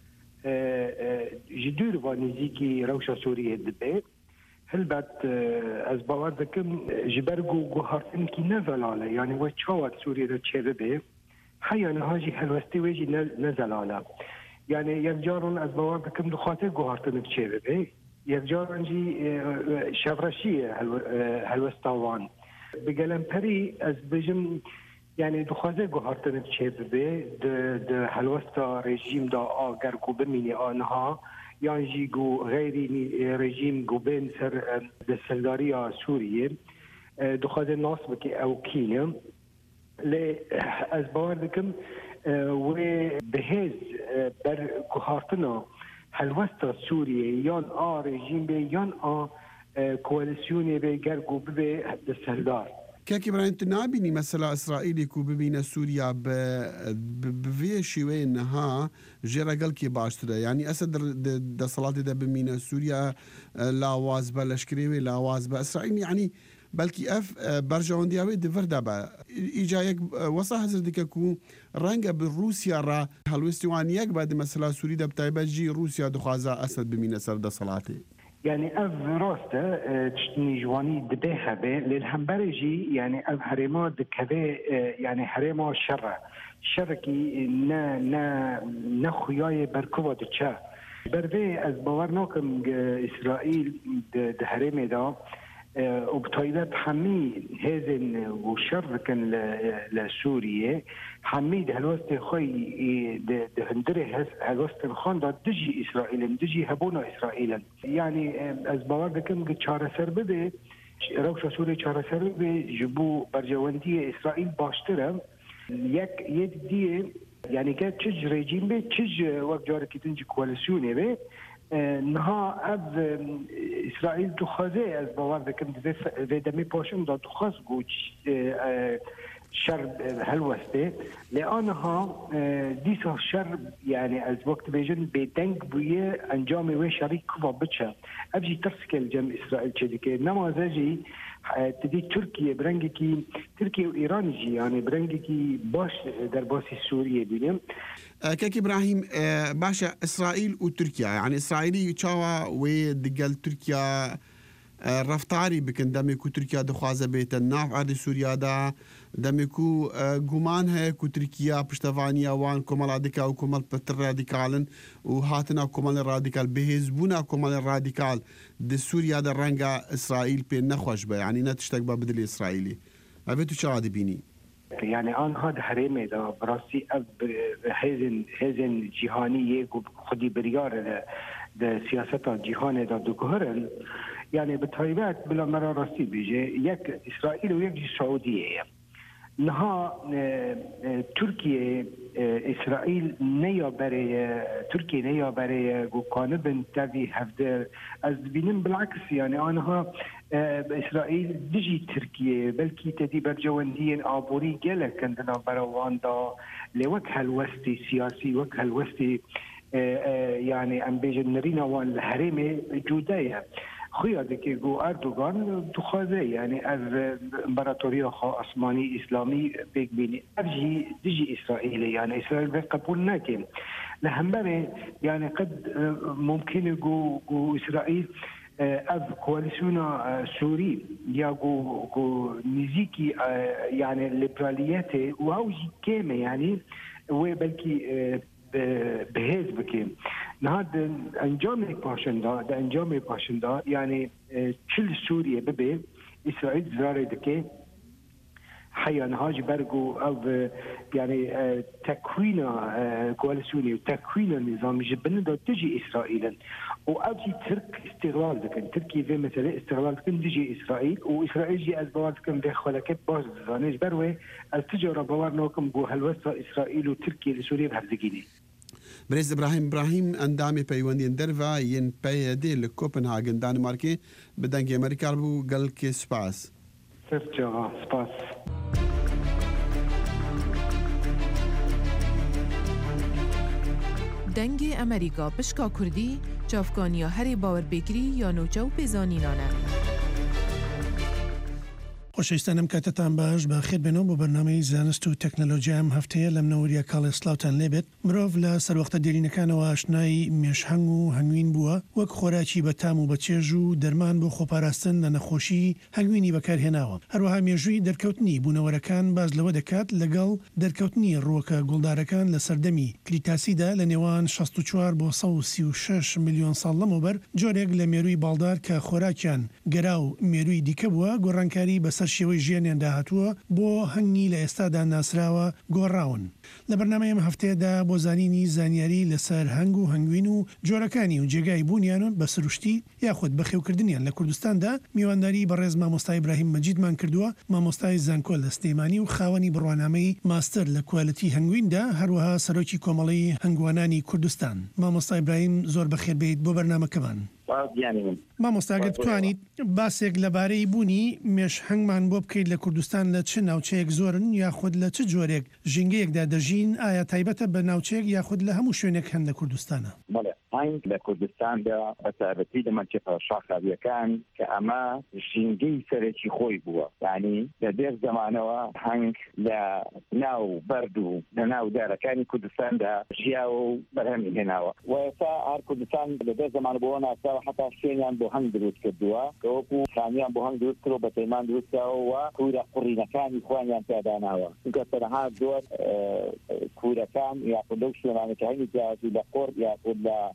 جدور وانيزيكي روشا سوري الدبي هلبت از باور دکم جبرگو گوهارتن کی نزلاله یعنی و چاوت سوریه رو چه به حیانه هاجی هلوستی ویجی نزلاله یعنی یک جارون از باور دکم دو خاطر گوهارتن چه به یک جارون جی شفرشیه هلوستاوان بگلم پری از بجم یعنی دو خاطر گوهارتن چه به د هلوستا رژیم دا آگر کو بمینی آنها یانجی گو غیری رژیم گو بین سر دستلداری سوریه دخواد ناس بکی او کینه لی از باور دکم و بهز بر گوهارتنا هلوستا سوریه یان آ رژیم بی یان آ کوالسیونی بی گرگو بی دستلدار كاكي إبراهيم تنابيني مثلا إسرائيلي كو ببين سوريا بفي شوي إنها جرى قلكي باشترا يعني أسد دا صلاة دا بمين سوريا لا وازبا لشكريوي لا وازبا إسرائيل يعني بلكي أف برجعون دياوي دفر دابا إيجايك وصا هزر ديكا كو رنگا بالروسيا را هلوستوان يك بعد مثلا سوريا دا بتايبا جي روسيا دخوازا أسد بمين سر دا صلاتي يعني اف راسته تشتني جواني دبيها به للهمبرجي يعني اف هريما دكبه يعني هريما شر شركي نا نا نخياي بركوه دچا بربه از باور ناكم اسرائيل ده هريمه دا وبطيبات حميد هذن وشر كان لسوريا حميد هالوست خوي دهندره هالوست الخان دا دجي إسرائيل دجي هبونا إسرائيل يعني أزبوار كم قد شهر سربده روشا سوريا شهر سربده جبو برجواندية إسرائيل باشترم يك يدي يعني كانت تشج ريجيم بي تشج وقت جارك تنجي كواليسيوني بي نها اب اسرائيل دخازه از باور دکم دوی دمی پاشم دا دخاز گوچ شر هلوسته لانها دیسا شر يعني از وقت بيجن بيدنگ بويه انجام و شريك كوا بتشا ابجي ترسكل جم اسرائيل شديكه نمازجي تدي تركيا برنگكي تركيا وايران جي يعني برنگكي باش در باسي سوريا بينم كاك ابراهيم باشا اسرائيل وتركيا يعني اسرائيلي تشاوا ودقل تركيا رفتاري بكن دمكو تركيا دخوازه بيت الناف عرض سوريا دا دمكو گومان هي كو تركيا پشتوانيا وان كمال راديكال و كمال بتر راديكالن و هاتنا كمال راديكال بهزبونا كمال راديكال د سوريا دا رنگا اسرائيل بين نخوش با يعني نتشتك با بدل اسرائيلي ابيتو شادي بيني يعني آن هذا حريمه دا براسي اب هزن هزن جهانيه خدي بريار دا سياسات جهان دا دكهرن يعني بطيبات بلا مرة راسي بيجي يك إسرائيل ويك السعودية نها تركيا إسرائيل نيا بري تركيا نيا بري قانبن تبي هفدر از بينم بالعكس يعني أنا إسرائيل دجي تركيا بلكي تدي برجواندين عبوري جلك عندنا برواندا لوجه الوسطي سياسي وجه الوسطي يعني أم بيجي نرينا وان الحريمة جودايا خويا دكي جو أردوغان دخوازه يعني از امبراطورية خا عثماني إسلامي بيك بيني أرجي دجي إسرائيلي يعني إسرائيل بيك قبول ناكن لهم يعني قد ممكن جو جو إسرائيل أب كواليسيونا سوري يا جو جو نزيكي يعني ليبراليته وهوجي كامة يعني وبلكي بهز بكي نهاد انجام باشندا ده انجام باشندا يعني كل سوريا ببي اسرائيل زراري دكي حيا نهاج برغو او يعني تكوين كواليسيوني وتكوين النظام جبن ده تجي اسرائيل وابجي ترك استغلال دكن تركي في مثلا استغلال دكن تجي اسرائيل واسرائيل جي ازبوات دكن بخلكت باز زانيش بروي التجاره بوارنوكم بو هلوسا اسرائيل وتركيا لسوريا بهرزقيني بريز ابراهيم ابراهيم اندامي بيوندين درفا ين بيدي لكوبنهاجن دنماركي بدنجي امريكا بو قال كي سباس سرجا سباس دنگی امریکا پشکا کردی چافکانیا هری باور بکری یا نوچو پیزانینانه خۆشەویستانم کاتتان باش بە خێر بێنەوە بۆ بەرنامەی زانست و تەکنەلۆژیا ئەم هەفتەیە لە منەوەریە کاڵێ سلااوان لێبێت مرۆڤ لە سەروەختە دێرینەکانەوە ئاشنای مێشهەنگ و هەنگوین بووە وەک خۆراکی بەتام و بەچێژ و دەرمان بۆ خۆپاراستن لە نەخۆشی هەنگوینی بەکارهێناوە هەروەها مێژووی دەرکەوتنی بوونەوەرەکان باز لەوە دەکات لەگەڵ دەرکەوتنی ڕووەکە گوڵدارەکان لە سەردەمی کریتاسیدا لە نێوان شەست و چوار بۆ سەد و سی و شەش میلیۆن ساڵ لەمەوبەر جۆرێک لە مێرووی باڵدار کە خۆراکیان گەرا و مێرووی دیکە بووە گۆڕانکاری بەسەر شێوەی ژیانیان داهاتووە بۆ هەنگی لە ئێستادا ناسراوە گۆڕاون لە بەرنامەیەم هەفتەیەدا بۆ زانینی زانیاری لەسەر هەنگ و هەنگوین و جۆرەکانی و جێگای بوونیانون بە سروشتی یاخود بەخێوکردنیان لە کوردستاندا میوانداری بەڕێز مامۆستای ئیبراهیم مەجیدمان کردووە مامۆستای زانکۆ لە سلێمانی و خاوەنی بڕوانامەی ماستەر لە کوالەتی هەنگویندا هەروەها سەرۆکی کۆمەڵی هەنگوانانی کوردستان مامۆستای ئیبراهیم زۆر بەخێر بێیت بۆ بەرنامەکەمان مامۆستاگەت بتوانیت باسێک لەبارەی بوونی مێش هەنگمان بۆ بکەیت لە کوردستان لە چ ناوچەیەک زۆرن یاخود لە چ جۆرێک ژینگەیەکدا دەژین ئایا تایبەتە بە ناوچەیەک یاخود لە هەموو شوێنێک هەن لە کوردستانە هەنگ لە کوردستاندا بەتابەتی لە منچێقە شاخاویەکان کە ئەمە ژینگەی سەرەکی خۆی بووە یعنی لە دێر زەمانەوە هەنگ لە ناو بەرد و لە ناو دارەکانی کوردستاندا ژیاوە و بەرهەمی هێناوە و ئێستا هەر کوردستان لە دێر زەمانە بۆ ناسراوە حتا شوێنیان بۆ هەنگ دروست کردووە کە وەکو خانیان بۆ هەنگ دروست کردەوە بە پەیمان دروستکراوە و کوورە قوڕینەکانی خۆیان پێداناوە چونکە تەنها زۆر کوورەکان یاخود لەو شوێنانە کە هەنگی جیاوازی لە قۆڕ یاخود لە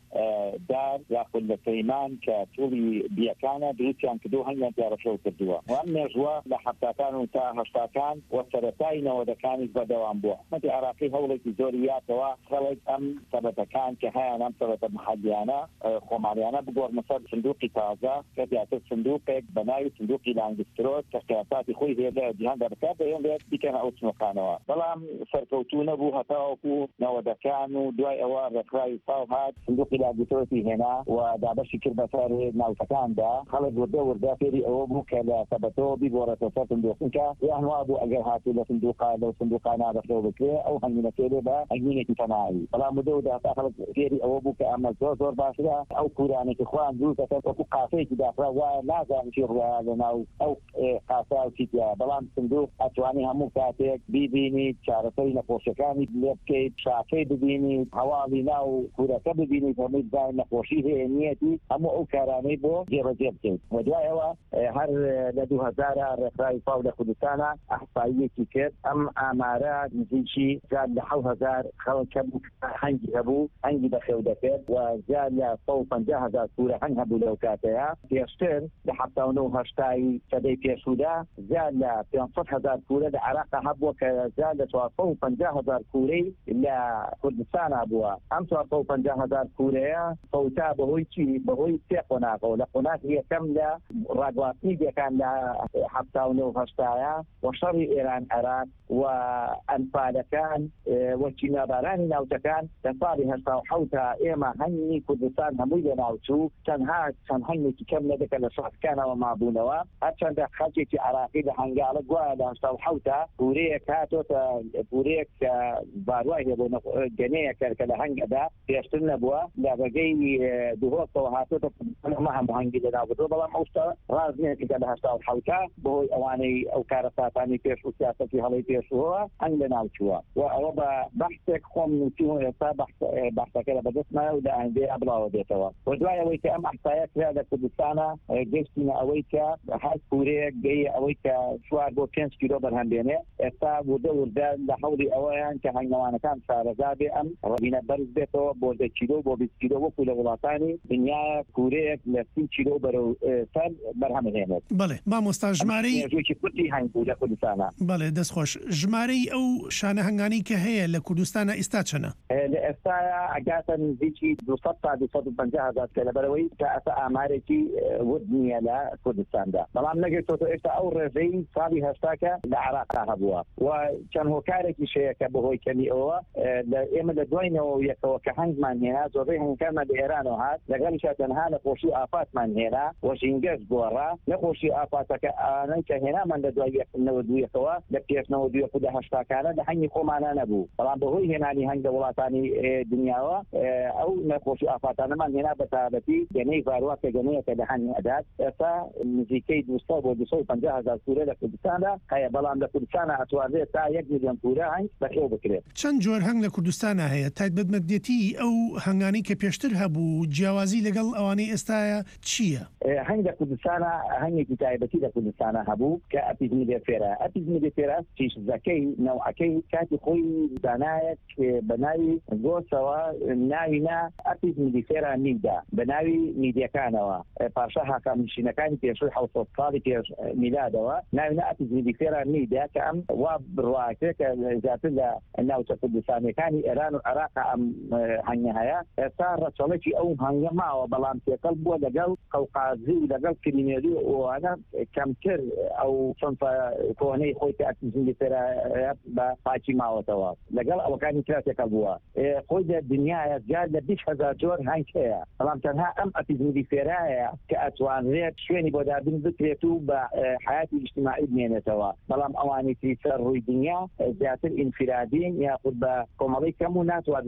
دار یاخود لە پەیمان کە توڵی بیەکانە دروستیان کردو هەنگیان دیارەشەو کردووە وان مێژوە لە حەفتاکان و تا هەشتاکان وە سەرەتای نەوەدەکانی بەدەوام بووە حکومەتی عێراقی هەوڵێکی زۆری یاتەوە خەڵک ئەم سەبەتەکان کە هەیەن ئەم سەبەتە محەدیانە خۆماریانە بگۆڕنە سەر سندوقی تازە کە دیاتر سندوقێک بە ناوی سندوقی لانگسترۆس کە قیاساتی خۆی هەیە لە جیهاندا بەکار دەهێنرێت بیکەنە ئەو چنووقانەوە بەڵام سەرکەوتوو نەبوو هەتاوەکو نەوەدەکان و دوای ئەوە ڕێکخراوی ساڵ هات سندوقی لانگسترۆسی هێنا و دابەشی کرد بەسەر ناوچەکاندا خەڵک وردە وردە فێری ئەوە بوو کە لە سەبەتەوە بیگۆڕێتەوە سەر سندوقینکە یان وا بوو ئەگەر هاتوو لە سندوقا لەو سندوقانە بەخێو بکرێ ئەو هەنگینەکە لێ بە هەنگینێکی تەناوی بەڵام وردە وردە هەتا خەڵک فێری ئەوە بوو کە ئەمە زۆر زۆر باشرە ئەو کورانێکی خوان دروست دەکەن وەکو قاسەیەکی داخرا وایە نازانم چی ڕوایە لەناو ئەو قاسە و چیتیا بەڵام سندوق ئەتوانی هەموو کاتێک بیبینیت چارەسەری نەخۆشیەکانی لێ بکەیت شاکەی ببینیت هەواڵی ناو کورەکە ببینیت هەمووی بزانیت نەخۆشی هەیە نیەتی هەموو ئەو کارانەی بۆ جێبەجێ بکەیت و دوایەوە هەر لە دوو هەزار ڕێکخراوی فاو لە کوردستانە ئەحساییەکی کرد ئەم ئامارە نزیکی زیاد لە حەوت هەزار خەڵک بوو هەنگی هەبوو هەنگی بەخێو دەکرد و زیاد لە سەد و پەنجا هەزار کورە هەنگ هەبوو لەو کاتەیە پێشتر لە حەفتا و نۆ هەشتای سەدەی پێشوودا زیاد لە پێنجسەد هەزار کورە لە عێراقا هەبووە کە زیاد لە چوارسەد و پەنجا هەزار کورەی لە کوردستانە بووە ئەم چوارسەد و پەنجا هەزار کورەیە فەوتا بەهۆی چی بەهۆی سێ قۆناغەوە لە قۆناغی یەکەم لە ڕاگواستنی دەکان لە حەفتا و نۆ هەشتایە و شەڕی ئێران عێراق و ئەنفالەکان وەکی نابارانی ناوچەکان لە ساڵی هەشتا و حەوتا ئێمە هەنگی کوردستان هەمووی لە ناوچوو تەنها چەند هەنگێکی کەم نەدەکە لە شەڕەکانەوە مابوونەوە هەرچەندە خەڵکێکی عێراقی لە هەنگاڵە گوایە لە هەشتا و حەوتا پورەیەک هاتۆتە پورەیەک کە باروای هەیە بۆ گەنەیەکە کە لە هەنگەدا پێشتر نەبووە لە بەگەی دوهۆکەوە هاتۆتە ئەمە هەموو هەنگی لە ناوبردووە بەڵام ئەوشتا ڕاز نییە کە لە هەشتا و حەوتا بەهۆی ئەوانەی ئەو کارە ساتانی پێش و سیاسەتی هەڵی پێشووە هەنگ لە ناوچووە و ئەوە بە بەحسێک خۆم نووسیوە ئێستا بەحسەکە لە بەدەستمایە و لە ئایندەیە بڵاوە دێتەوە و دوای ئەوەی کە ئەم ئەحسایە کرا لە کوردستانە گەشتینە ئەوەی کە هەر پورەیەک گەی ئەوەی کە چوار بۆ پێنج کیلۆ بەرهەمبێنێ ئێستا وردە وردە لە هەوڵی ئەوەیان کە هەنگەوانەکان شارەزا بێ ئەم ڕەبینە بەرز بێتەوە بۆ دە کیلۆ بۆ بیست کیلۆ وەکو لە وڵاتانی دنیا پورەیەک لە سی کیلۆ بەرەو سەر بەرهەمهێنێت بەڵێ مامۆستا ژمارەی کوردی هەنگ لە کوردستانە بەڵێ دەستخۆش ژمارەی ئەو شانە هەنگانی کە هەیە لە کوردستانە ئێستا چەنە لە ئێستاە ئەگاتە نزیکی دووسەد تا دووسەد و پەنجا هەزار کە لەبەرەوەی کە ئەستا ئامارێکی ورد نییە لە کوردستاندا بەڵام نەگەێتەوە ئێستا ئەو ڕێژەی ساڵی هەشتاکە لە عێراقا هەبووە و چەند هۆکارێکی شەیە کە بەهۆی کەمی ئەوە ئێمە لە دوایەوە یەکەوە کە هەنگمان هێنا زۆربەی هەنگەکانمان لە ئێرانەوە هات لەگەڵیشا تەنها نەخۆشی ئافاتمان هێنا وەژینگەش گۆڕا نەخۆشی ئافاتەکە ئانەی کە هێنامان لە دوای یەکەوە دوویەکەوە لە پێشنەوە دوویەک و لە هەشتاکانە لە هەنگی خۆمانە نەبوو بەڵام بەهۆی هێنانی هەنگ لە وڵاتانی دنیاوە ئەو نەخۆشی ئافاتانەمان هێنا بە تابەتی گەنەی ڤاروە کە گەنەیەکە لە هەنگ ئەدات ئێستا نزیکەی دووسەد بۆ دووسەد و پەنجا هەزار کورە لە کوردستاندا هەیە بەڵام لە کوردستانە ئەتوانرێت تا یەک میلیۆن کورە هەنگ بەخێو بکرێت چەند جۆر هەنگ لە کوردستانە هەیە تایبەتمەندێتی ئەو هەنگانی کە پێشتر هەبوو جیاوازی لەگەڵ ئەوانەی ئێستاە چییە؟ هەنگ لە کوردستانە هەنگێکی تایبەتی لە کوردستانە هەبوو کە ئەپیزمیلێفێرە ئەپیزمیلێفێرە چیشزەکەی نەوعەکەی کاتی خۆی دانایەت بە ناوی گۆسەوە ناوینا ئەپیزمیلێفێرە میلدا بە ناوی میدیەکانەوە پاشا هاکامنشینەکانی پێشووی حەوت ساڵی پێش میلادەوە ناوینا ئەپیزمیلێفێرە میلدا کە ئەم وا بڕواکرێت کە زیاتر لە ناوچە کوردستانیەکانی ئێران و عێراق ئەم هەنگە هەیە ئێستا ڕەچەڵێکی ئەو هەنگە ماوە بەڵام تێکەڵ بووە لەگەڵ قەوقازی و لەگەڵ کریمێری ئەوانە کەمتر ئەو چەند کۆنەی خۆی کە ئەپیزمیلێفێرە بە پاکی ماوەتەوە لەگەڵ ئەوەکانی ترا تێکەڵ بووە خۆی لە دنیاە زیاد لە بیست هەزار جۆر هەنگ هەیە بەڵام تەنها ئەم ئەپیزمیلێفێرایە کە ئەتوانرێت شوێنی بۆ دابین بکرێت و بە حیاتی اجتماعی بمێنێتەوە بەڵام ئەوانی تری سەر ڕووی دنیا زیاتر ئینفرادین یاخود بە کۆمەڵی کەم و ناتوان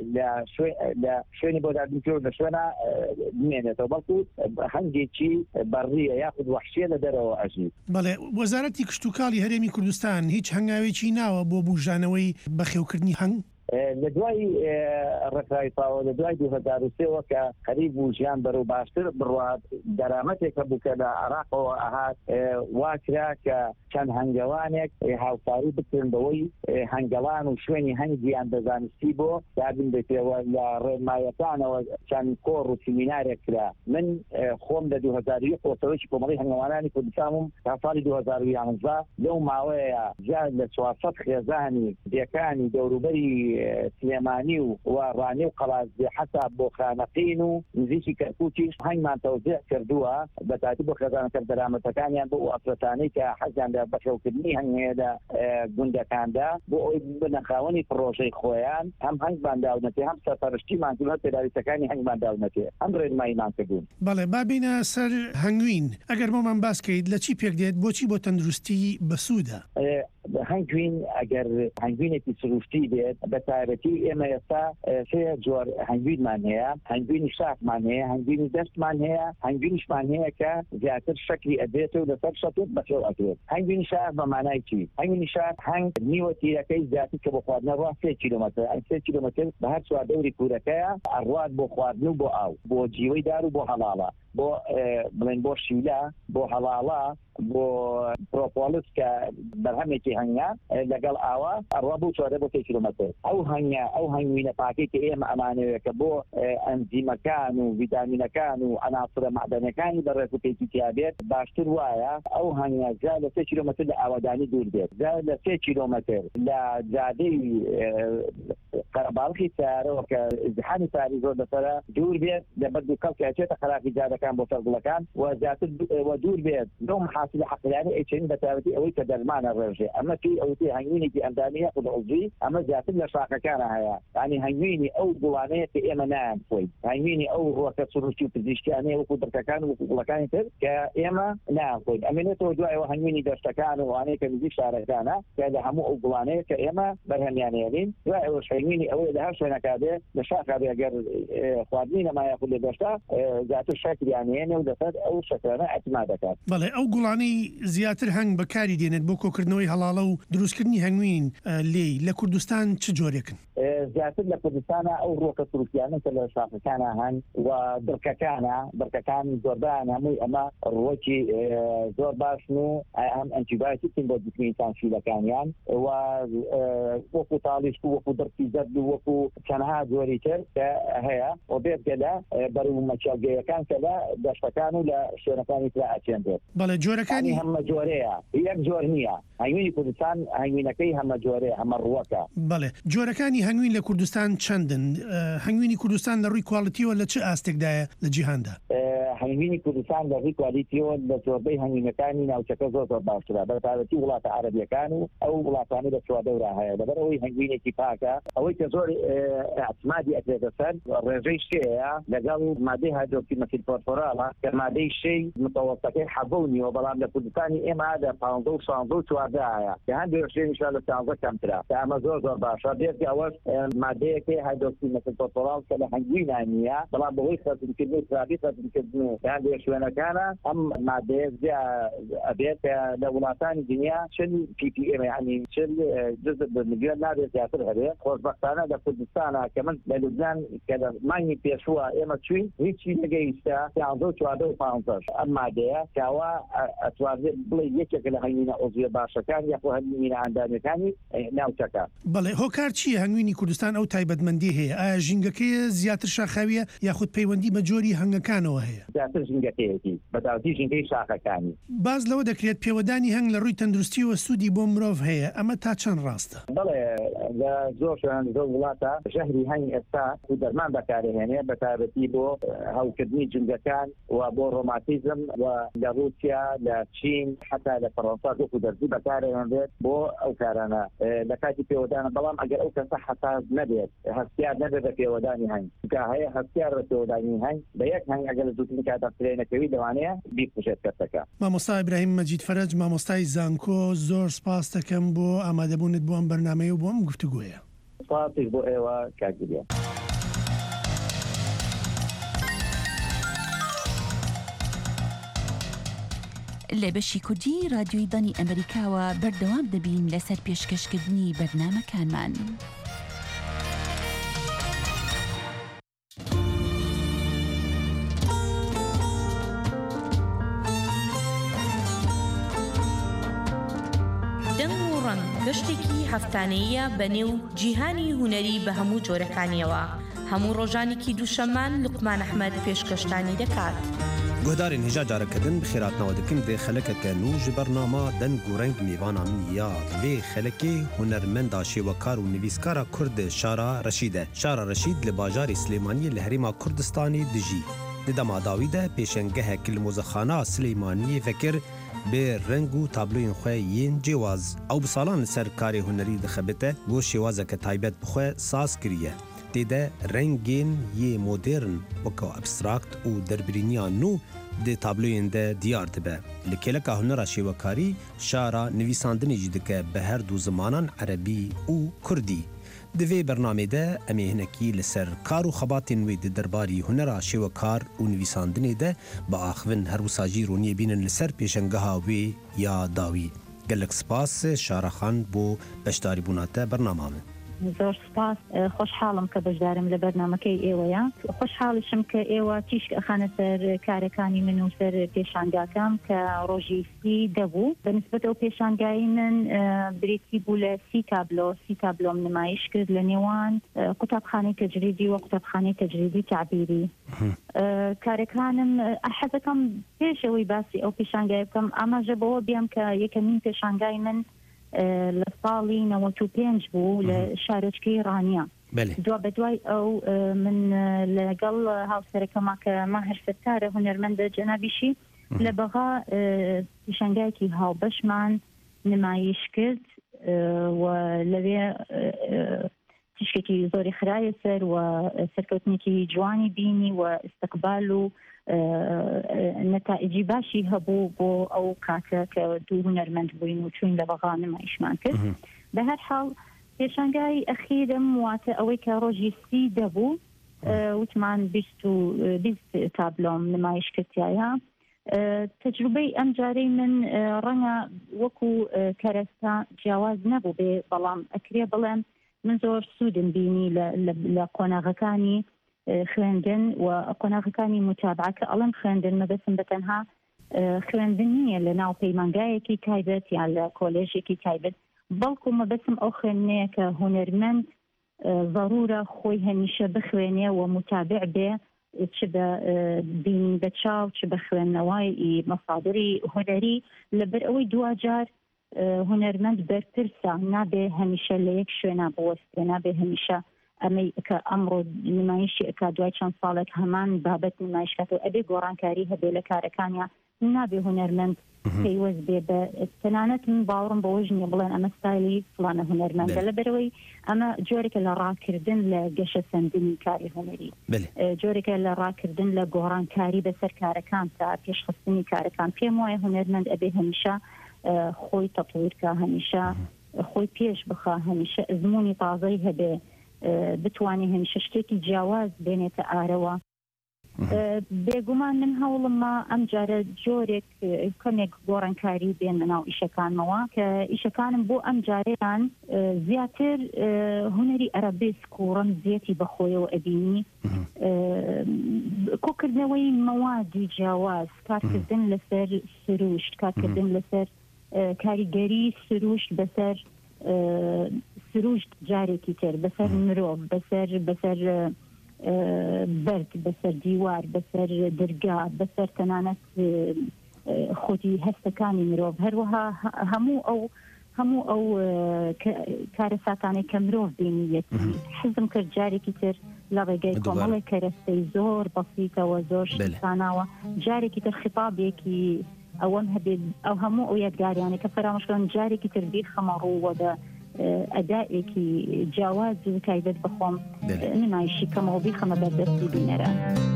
لە شوێنی بۆ دابین لە شوێنە بمێنێتەوە بەڵکو هەنگێکی بەڕیە یاخود وەحشیە لە دەرەوە ئەژی بەڵێ وەزارەتی کشتوکاڵی هەرێمی کوردستان هیچ هەنگاوێکی ناوە بۆ بوژانەوەی بەخێوکردنی هەنگ لە دوای ڕێکخراوی تاوە لە دوای دو هەزار و سێەوە کە خەریب و ژیان بەرەو باشتر بڕوات دەرامەتێک هەبوو کە لە عێراقەوە ئەهات واکرا کە چەند هەنگەوانێک هاوکاری بکرن بەوەی هەنگەوان و شوێنی هەنگیان دەزانستی بۆ دابین بێتەوە لە ڕێنمایەکانەوە چەند کۆڕ و سیمینارێک کرا من خۆم لە دو هەزار و یەک کۆتەوەیکی کۆمەڵی هەنگەوانانی کوردستانم تا ساڵی دو هەزار و یانزە لەو ماوەیە جار لە چوارسەد خێزانی دێکانی دەوروبەری سلێمانی و ڕانی و قەڵازێ حەسا بۆ خانەقین و نزیکی کەرکووکیش هەنگمان تەوزیع کردووە بە تاتی بۆ خێزانەکە دەرامەتەکانیان بۆ ئافرەتانەی کە حەزیان لە بەشەوکردنی هەنگەیە لە گوندەکاندا بۆ ئەوی بنەخاوەنی پرۆژەی خۆیان هەم هەنگمان داونەتێ هەم سەرپەرشتیمان کردووە پێداویستەکانی هەنگمان داونەتێ ئەم ڕێنماییمان کردوون. بەڵێ بابینە سەر هەنگوین ئەگەر بۆمان باسکەیت لە چی پێک دێت بۆچی بۆ تەندروستی بەسوودە؟ هەنگوین ئەگەر هەنگوینێکی سروشتی بێت بە تایبەتی ئێمە ئێستا سێ جۆر هەنگوینمان هەیە، هەنگوینی شاخمان هەیە، هەنگوینی دەستمان هەیە، هەنگوینیشمان هەیە کە زیاتر شەکلی ئەدێت و لەسەر شەتوت بەخێو ئەدێت. هەنگوینی شاخ بە مانای چی؟ هەنگوینی شاخ هەنگ نیوە تیرەکەی زیاتر کە بۆ خواردنە ڕوا سێ کیلۆمەتر ئەم سێ کیلۆمەتر بە هەر چوار دەوری کوورەکەیە ئەڕوات بۆ خواردن و بۆ ئاو بۆ جیوەی دار و بۆ هەڵاڵە بۆ بڵێن بۆ شیلا بۆ هەڵاڵە بۆ پرۆپۆلس کە بەرهەمێکی هەنگا لەگەڵ ئاوا ئەڕوا بوو چوارە بۆ سێ کیلۆمەتر ئەو هەنگا ئەو هەنگوینە پاکەی کە ئێمە ئەمانەوێت کە بۆ ئەنزیمەکان و ڤیتامینەکان و ئەناسرە مەعدەنەکانی بەڕێز و پێکی تیابێت باشتر وایە ئەو هەنگا جا لە سێ کیلۆمەتر لە ئاوادانی دوور بێت جا لە سێ کیلۆمەتر لە جادەی قەرەباڵغی سیارەوە کە ئزدحامی ساری زۆر بەسەرە دوور بێت لە بەرد و کەڵ کە ئەچێتە خراپی جادەکان بۆ سەرگوڵەکان و زیاتر و دوور بێت لەو محاسب حقیقانی ئەیچین بە تایبەتی ئەوەی کە دەرمانە ڕێژێ ئەمە توی ئەوتی هەنگوینێکی ئەندامیە خود عضوی ئەمە زیاتر لە شاخەکانە هەیە یعنی هەنگوینی ئەو گوڵانەیە کە ئێمە نایان خۆی هەنگوینی ئەو ڕۆکە سروشتی و پزیشکیانەیە وەکو دڕکەکان و گوڵەکانی تر کە ئێمە نایان خۆی ئەمێنێتەوە دوایەوە هەنگوینی دەشتەکان و وانەیە کە نزیک شارەکانە کە لە هەموو ئەو گوڵانەیە کە ئێمە بەرهەمیانێنین دوای ئەوەش هەنگوینی ئەوەیە لە هەر شوێنەکە بێ لە شاخە بێ ئەگەر خواردنی نەمایە خود لە دەشتا زیاتر شەکریانێنێ و لەسەر ئەو شەکرانە ئەتما دەکات. بەڵێ ئەو گوڵانەی زیاتر هەنگ بەکاری دێنێت بۆ کۆکردنەوەی هەڵاڵە و دروستکردنی هەنگوین لێ لە کوردستان چ جۆرێکن؟ زیاتر لە کوردستانە ئەو ڕۆکە سروشتیانە کە لە شاخەکانە هەن و دڕکەکانە دڕکەکان زۆربیان هەمووی ئەمە ڕۆکی زۆر باشن و هەم ئەنتیبایۆتیکن بۆ دیتمینتان شیلەکانیان و وەکو تاڵیشت و وەکو دڕکی زەرد و وەکو چەندها جۆری تر کە هەیە و بێت کە لە بەرەو مەچەلگەیەکان کە لە دەشتەکان و لە شوێنەکانی تر ئاچێنرێت. بەڵێ جۆرەکانی هەمە جۆرەیە یەک جۆر نییە هەنگوینی کوردستان هەنگوینەکەی هەمە جۆرەیە هەمە ڕووەکە. بەڵێ جۆرەکانی هەنگوین لە کوردستان چەندن؟ هەنگوینی کوردستان لە ڕووی کواڵیتیەوە لە چه ئاستێکدایە لە جیهاندا؟ هەنگوینی کوردستان لە ڕووی کوالیتیەوە لە زۆربەی هەنگوینەکانی ناوچەکە زۆر زۆر باشترە بە تایبەتی وڵاتە عەرەبیەکان و ئەو وڵاتانی لە چواردەورا هەیە لەبەر ئەوەی هەنگوینێکی پاکە ئەوەی کە زۆر ئەعتمادی ئەکرێتە سەر ڕێژەی شێیە لەگەڵ مادەی هایدرۆکسی مەتیلفۆسفۆرالە کە مادەی شەی متەوەسەتەکەی حەبوونیەوە بەڵام لە کوردستانی ئێمە لە پانزە و شانزە و چواردە هەیە کە هەندێک شوێنیشە لە چانزە کەمترە کە ئەمە زۆر زۆر باشە بێت کە ئەوەش مادەیەکی هایدرۆکسی مەتیلفۆسفۆرال کە لە هەنگوینە نییە بەڵام بەهۆی خەرجکردنی فرابی خەرجکردن و هەندێک شوێنەکانە ئەم مادەیە ئەبێت کە لە وڵاتانی دنیا چل پی پی ئێمە یعنی چل جزء بملیۆن نابێت زیاتر هەبێت خۆشبەختانە لە کوردستانە کە من لە لوبنان کە لە مانگی پێشووە ئێمە چوین هیچی نەگەیشتە چانزە و چواردە و پانزەش ئەم مادەیە کاوا ئەتوانێت بڵێ یەکێک لە هەنگوینە عضویە باشەکان یاخۆ هەنگوینە ئەندامیەکانی ناوچەکە. بەڵێ هۆکار چییە هەنگوینی کوردستان ئەو تایبەتمەندی هەیە؟ ئایا ژینگەکەی زیاتر شاخاویە یاخود پەیوەندی بە جۆری هەنگەکانەوە هەیە؟ زیاتر ژینگەکەیەتی بەتاوەتی ژینگەی شاخەکانی. باز لەوە دەکرێت پەیوەندانی هەنگ لە ڕووی تەندروستی و سوودی بۆ مرۆڤ هەیە ئەمە تا چەند ڕاستە؟ بەڵێ لە زۆر شوێن زۆر وڵاتە ژەهری هەنگ ئێستا و دەرمان بەکارهێنێ بەتایبەتی بۆ هەڵکردنی جنگەکان و بۆ ڕۆماتیزم و لە رووسیا لە چین حتا لە فەڕەنسا وەکو دەرزی بەکارهێنرێت بۆ ئەو کارانە لە کاتی پێوەدانە بەڵام ئەگەر ئەو کەسە حتا نەبێت هەستیار نەبێت بە پێوەدانی هەنگ کە هەیە هەستیار بە پێوەدانی هەنگ بە یەک هەنگ ئەگەر لە زووترین کاتە فرێنەکەوی لەوانەیە بیکوژێت کەسەکە. مامۆستا ئیبراهیم مەجید فەرەج مامۆستای زانکۆ زۆر سپاس دەکەم بۆ ئامادەبوونت بۆ ئەم بەرنامەیە و بۆ ئەم گفتوگۆیە. سپاس بۆ ئێوە کاکدیا. لە بەشی کوردی رادیۆی دانی ئەمریکاوە بەردەوام دەبین لەسەر پێشکەشکردنی بەرنامەکانمان. هەفتانەیە بەنێو جیهانی هونەری بە هەموو جۆرەکانیەوە هەموو ڕۆژانێکی دووشەمان لوقمان ئەحمەد پێشکەشتانی دەکات. گۆدارên hêja carekedin bi xêratnawa dikin vê xelekeke nû ji ber nama deng û reng mêvanan ya vê xelekê hunermenda şêwekar û nivîskara Kurd Şara Reşîd e. Şara Reşîd li bajarê Silêmaniyê li Herêma Kurdistanê dijî. Di dema dawî de pêşengehek li mozexana Silêmaniyê vekir bê reng û tabloyên xwe yên cêwaz. Ew bi salan li ser karê hunerî dixebite got şêwazeke taybet bi xwe saz kiriye. Têde rengên yê modern weka abstrakt û derbirîniya nû di tabloyên de diyar dibe. Li kêleka hunera şêwekarî şara nivîsandinê jî dike bi her du zimanan erebî û kurdî. Di vê bernamê de em ê hinekî li ser kar û xebatên wê di derbarî hunera şêwekar û nivîsandinê de bi axivin her wisa jî roniyê bînin li ser pêşengeha wê ya dawî. Gelek spas Şaraxan بۆ beşdarîbûna te bernama min. زۆر سپاس خۆشحاڵم کە بەشدارم لە بەرنامەکەی ئێوەیە خۆشحاڵشم کە ئێوە تیشک ئەخانە سەر کارەکانی من و سەر پێشانگاکەم کە ڕۆژی سی دەبوو بەنسبەت ئەو پێشانگایی من بریتی بوو لە سی تابلۆ سی تابلۆم نمایش کرد لە نێوان قوتابخانەی تەجریدی و قوتابخانەی تەجریدی تعبیری کارەکانم حەزەکەم پێشەوەی باسی ئەو پێشانگای بکەم ئاماژە بەوە بیام کە یەکەمین پێشانگای من لە ساڵی نەوەت و پێنج بوو لە شارۆچکەی ڕانیە دوا بە دوای ئەو من لەگەڵ هاوسەرەکەما کە ماهر ستارە هونەرمەندە جەنابیشی لە بەغا پیشانگایەکی هاوبەشمان نمایش کرد و لەوێ تیشکێکی زۆری خرایە سەر و سەرکەوتنێکی جوانی بینی و استقبال و نەتائجی باشی هەبوو بۆ ئەو کاتە کە دوو هونەرمەند بووین و چوین لە بەغا نمایشمان کرد بە هەر حاڵ پێشانگای ئەخیرم واتە ئەوەی کە ڕۆژی سی دەبوو وتمان بیست و بیست تابلۆم نمایش کردایە تەجروبەی ئەم جارەی من ڕەنگە وەکو کەرەستا جیاواز نەبوو بێ بەڵام ئەکرێ بڵێم من زۆر سوودم بینی لە قۆناغەکانی خوێندن و قۆناغەکانی متابعە کە ئەڵەم خوێندن مەبەستم بەتەنها خوێندن نییە لە ناو پەیمانگایەکی تایبەت یان لە کۆلێژێکی تایبەت بەڵکو مەبەستم ئەو خوێندنەیە کە هونەرمەند ضرورە خۆی هەمیشە بخوێنێ و متابع بێ چ بە بینی بە چاو چ بە خوێندنەوەی مەصادری هونەری لەبەر ئەوەی دوجار هونەرمەند بەرپرسە نابێ هەمیشە لە یەک شوێنە بوەستێ نابێ هەمیشە ئەمەی کە ئەمڕۆ نمایشی ئەکا دوای چەند ساڵێک هەمان بابەت نمایشکاتەوە ئەبێ گۆڕانکاری هەبێ لە کارەکانیان نابێ هونەرمەند پەیوەست بێ بە تەنانەت من باوەڕم بەوەش نییە بڵێن ئەمە ستایلی فڵانە هونەرمەندە لەبەرەوەی ئەمە جۆرێکە لە ڕاکردن لە گەشە سەندنی کاری هونەری جۆرێکە لە ڕاکردن لە گۆڕانکاری بەسەر کارەکان تا پێشخستنی کارەکان پێم وایە هونەرمەند ئەبێ هەمیشە خۆی تەطویرکە هەمیشە خۆی پێش بخە هەمیشە ئەزمموی تازەی هەبێ بتوانێت هەمیشە شتێکی جیاواز بێنێتە ئارەوە بێگومان من هەوڵممە ئەم جارە جۆرێک کەمێک گۆڕانکاری بێن لە ناو ئیشەکانمەوە کە ئیشەکانم بۆ ئەم جارەیان زیاتر هونەری ئەرەبێسک و ڕەمزیەتی بەخۆیەوە ئەبینی کۆکردنەوەی مەوادی جیاواز کارکردن لەسەر سروشت کارکردن لەسەر کاریگەری سروشت بەسەر سروشت جارێکی تر بەسەر مرۆڤ بەسەر بەسەر بەرد بەسەر دیوار بەسەر دەرگا بەسەر تەنانەت خۆتی هەستەکانی مرۆڤ هەروەها هەموو ئەو هەموو ئەو کارە ساتانەی کە مرۆڤ بینیەتی حزم کرد جارێکی تر لە ڕێگەی کۆمەڵی کەرەستەی زۆر بەسیتەوە زۆر شتاناوە جارێکی تر خطابێکی ئەوەم هەبێت ئەو هەموو ئەو یادگاریانە کە فەرامۆشکردن جارێکی تر بیر خەمەڕووە بە ئەدائێکی جیاواز و تایبەت بخۆم نمایشی کەمەوە بیخەمە بەردەستی بینەرە.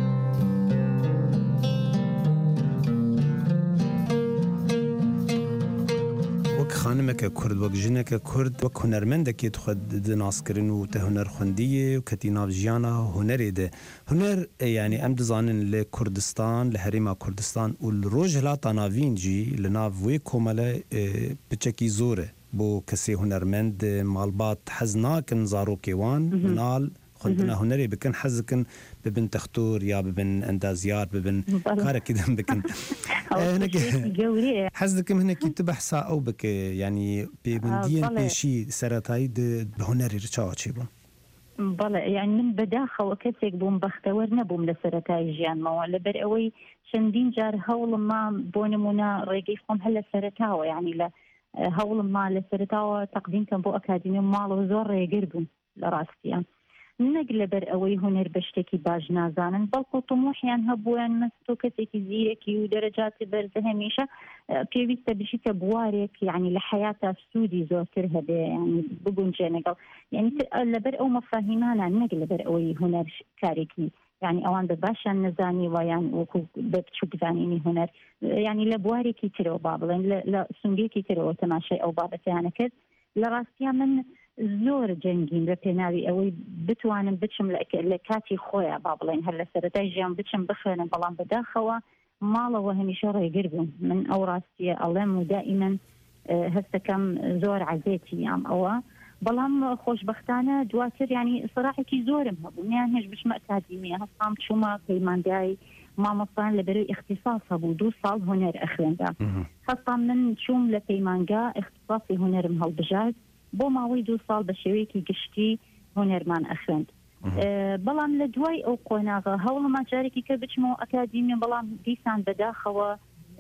وەک خانمێکە کورد وەک ژنێکە کورد وەک هونەرمەندێکی خۆ دناسکردن و تە هونەر خوندیە و کەتی ناو ژیانە هونەرێ دێ هونەر یعنی ئەم دەزانن لە کوردستان لە هەرێما کوردستان و ڕۆژ هەلاتا ناوینجی لە ناو وێ کۆمەلە پچەکی زۆرە بۆ کەسێ هونەرمەند ماڵبات حەز ناکەن زارۆکێوان منال خوندنا هنري بكن حزكن ببن تختور يا ببن اندازيار ببن كارا كده بكن هناك حزكم هناك تبحثا او بك يعني بمندين بشي سرطاي بهنري رچاو چيبون بله يعني من بداخه وكسك بوم بختور نبوم لسرتاي جيان ما ولا بر اوي شندين جار هول ما بونمونا ريقيفهم هلا سرتاوه يعني لا هول ما لسرتاوه تقديم كان بو اكاديمي مال وزور يقربون لراستيان نقل بر اوي هنر بشتكي باج نازانن بلكو طموح يعني هبوان مستو كسيكي زيركي ودرجات برز هميشه بيويستا بشيكا بوارك يعني لحياتها سودي زوتر هبه يعني بقون جنقل يعني لبر او مفاهيمانا نقل بر اوي هنر كاريكي يعني اوان بباشا نزاني ويان وكو بتشوك زانيني هنر يعني لبواركي ترو بابلين لا سنجيكي ترو تماشي او بابتانا كد لراستيا من زۆر جەنگین بە پێناوی ئەوەی بتوانم بچم لە کاتی خۆیان با بڵێن هەر لە سەرەتای ژیان بچم بخوێنم بەڵام بەداخەوە ماڵەوە هەمیشە ڕێگر بووم من ئەو ڕاستیە ئەڵێم و دائیمەن هەستەکەم زۆر عەزێتی یام ئەوە بەڵام خۆشبەختانە دواتر ینی سەراحێکی زۆرم هەبوو نیان هێش بچمە ئەکادیمیە هەستام چوومە پەیمانگای مامۆستان لەبەرەوەی اختصاص هەبوو دوو ساڵ هونەر ئەخوێندا هەستام من چووم لە پەیمانگا اختصاصی هونەرم هەڵبژارد بۆ ماوەی دوو ساڵ بە شێوەیەکی گشتی هونەرمان ئەخوێند بەڵام لە دوای ئەو قۆناغە هەوڵەما جارێکی کە بچمەوە ئەکادیمیە بەڵام دیسان بەداخەوە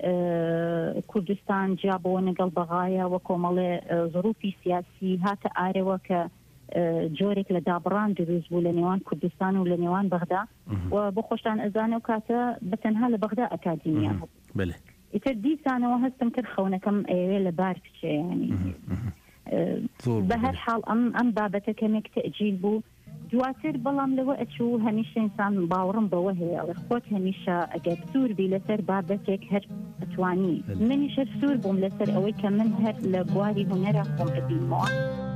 کوردستان جیابەوە نەگەڵ بەغایە وە کۆمەڵێ زروفی سیاسی هاتە ئارەوە کە جۆرێک لە دابڕان دروست بوو لە نێوان کوردستان و لە نێوان بەغدا و بۆ خۆشتان ئەزانە و کاتە بەتەنها لە بەغدا ئەکادیمیە هەبوو ئیتر دیسانەوە هەستم کرد خەونەکەم ئەوێ لە بار بچێ ینی بە هەر حاڵ ئەم ئەم بابەتە کەمێک تەئجیل بوو دواتر بەڵام لەوە ئەچوو هەمیشە ئینسان باوەڕم بەوە هەیە ئەڵێ خۆت هەمیشە ئەگەر سوور بی لەسەر بابەتێک هەر ئەتوانی منیشە سوور بووم لەسەر ئەوەی کە من هەر لە بواری هونەرە خۆم ئەبینمەوە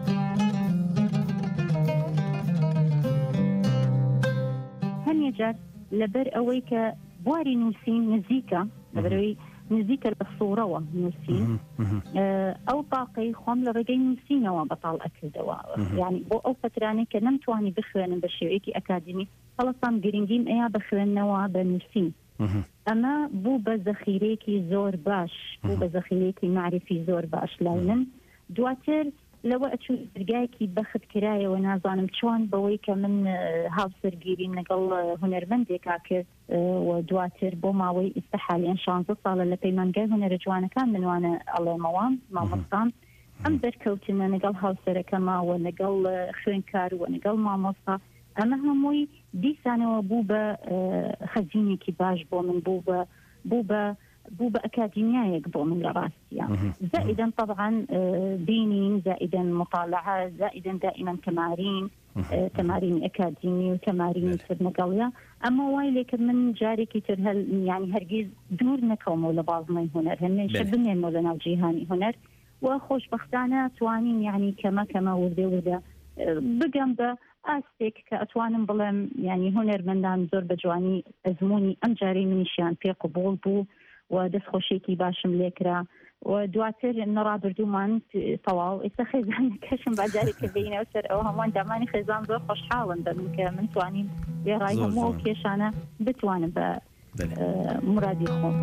هەمیە جار لەبەر ئەوەی کە بواری نووسین نزیکە لەبەرەوەی نزیکە لە سوورەوە نووسین ئەو باقی خۆم لە ڕێگەی نووسینەوە بەتاڵ ئەکردەوە یعنی بۆ ئەو فترانەی کە نەمتوانی بخوێنم بە شێوەیەکی ئەکادیمی هەڵەسام گرنگیم ئەیە بخوێننەوە بە نووسین ئەمە بوو بە زەخیرەیەکی زۆر باش بوو بە زەخیرەیەکی معرفی زۆر باش لای من دواتر لەوە ئەچوو دەرگایەکی بەخت کرایەوە نازانم چۆن بەوەی کە من هاوسەرگیریم لەگەڵ هونەرمەندێکا کرد و دواتر بۆ ماوەی ئێستا حالیان شانزە ساڵە لە پەیمانگای هونەرە جوانەکان منوانە ئەڵێمەوە مامۆستام ئەم دەرکەوتنە لەگەڵ هاوسەرەکەمەوە لەگەڵ خوێنکار و لەگەڵ مامۆستا ئەمە هەمووی دیسانەوە بوو بە خەزینێکی باش بۆ من بوو بە بوو بە بوو بە ئەکادیمیایەک بۆ من لە ڕاستیە زائدا طبعا بینین زائدا مطالعة زائدا دائما تمارين تمارين أكاديمي وتمارين سرنقلية أما وايلك من جاريكي ترهل يعني هرجيز دور نكومو لبعضنا هنر هن شبني مولانا وجيهاني هنر وخوش بختانا توانين يعني كما كما ورده ورده بقم ب ئاستێک کە ئەتوانم بڵێم ینی هونەرمەندان زۆر بەجوانی ئەزمموی ئەم جارەی منیشیان پێ قبول بوو و دەستخۆشێکی باشم لێکرا و دواتر نەڕابردوومان تەواو ئێستا خێزانەکەشم باجارێککە بینەوە سەر ئەوە هەمووان دامانی خێزان زۆر خۆشحاڵن بن کە من توانیم لێڕای هەموو ئەو کێشانە بتوانم بە مرادی خۆم.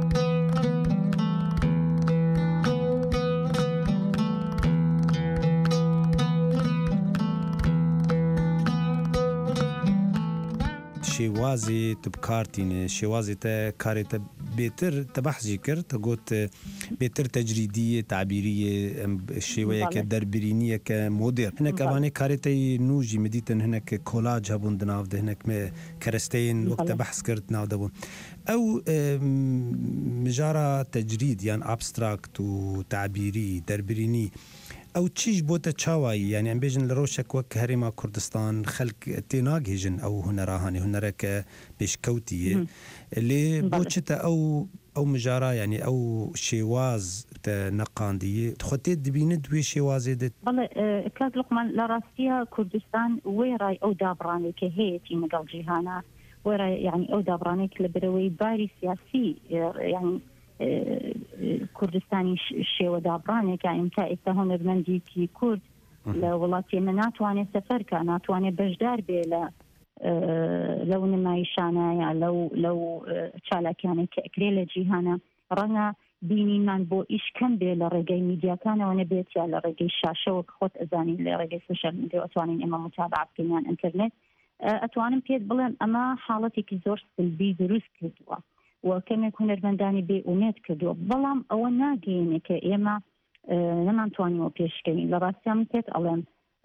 شێوازی تبکارتینە شێوازی تە کارێتە بێتر تەبەحزی کرد تەگوت بێتر تەجریدیە تعبیریە شێوەیەکە دەربرینیە کە مۆدێر هەنێک ئەوانەی کارێتەی نوژی مدیتن هەنێک کۆلاج هەبوون دناودە هەنێک کەرەستەین وەکتە بەحس کرد ناودەبوون ئەو مژارە تەجرید یان ئابستراکت و تعبیری دەربرینی ئەو چیش بۆتە چاوایی یانی ئەم بێژن لە ڕۆژێک وەک هەرێما کوردستان خەلک تێناگێژن ئەو هونەراهانی هونەرەکە پێشکەوتیە لێ بۆچتە ئەو ئەو مژارە ینی ئەو شێواز نەقاندیە خۆتێت دبینێت دوێ شێوازێ دێت بەڵێ کاک لوقمان لە ڕاستیە کوردستان وێڕای ئەو دابڕانێکە هەیەی لەگەڵ جیهانە وێڕای یعنی ئەو دابڕانێک لە برەوەی باری سیاسی یعنی کوردستانی شێوە دابڕانێکە ئینتا ئێستا هونەرمەندێکی کورد لە وڵاتی ئێمە ناتوانێت سەفەرکە ناتوانێت بەشدار بێ لە لەو نمایشانە لەو لەو چالاکیانەی کە ئەکرێ لە جیهانە ڕەنگە بینیمان بۆ ئیش کەم بێ لە ڕێگەی میدیاکانەوە نەبێت یا لە ڕێگەی شاشەوە خۆت ئەزانی لە ڕێگەی سوشیال میدیا ئەتوانین ئێمە متابعە بکەین ئینتەرنێت ئەتوانم پێت بڵێم ئەمە حاڵەتێکی زۆر سلبی دروست کردووە و کەمێک هونەرمەندانی بێ ئومێد کردووە بەڵام ئەوە ناگەینێ کە ئێمە نەمانتوانیەوە پێشکەین لە ڕاستیان پێت ئەڵێم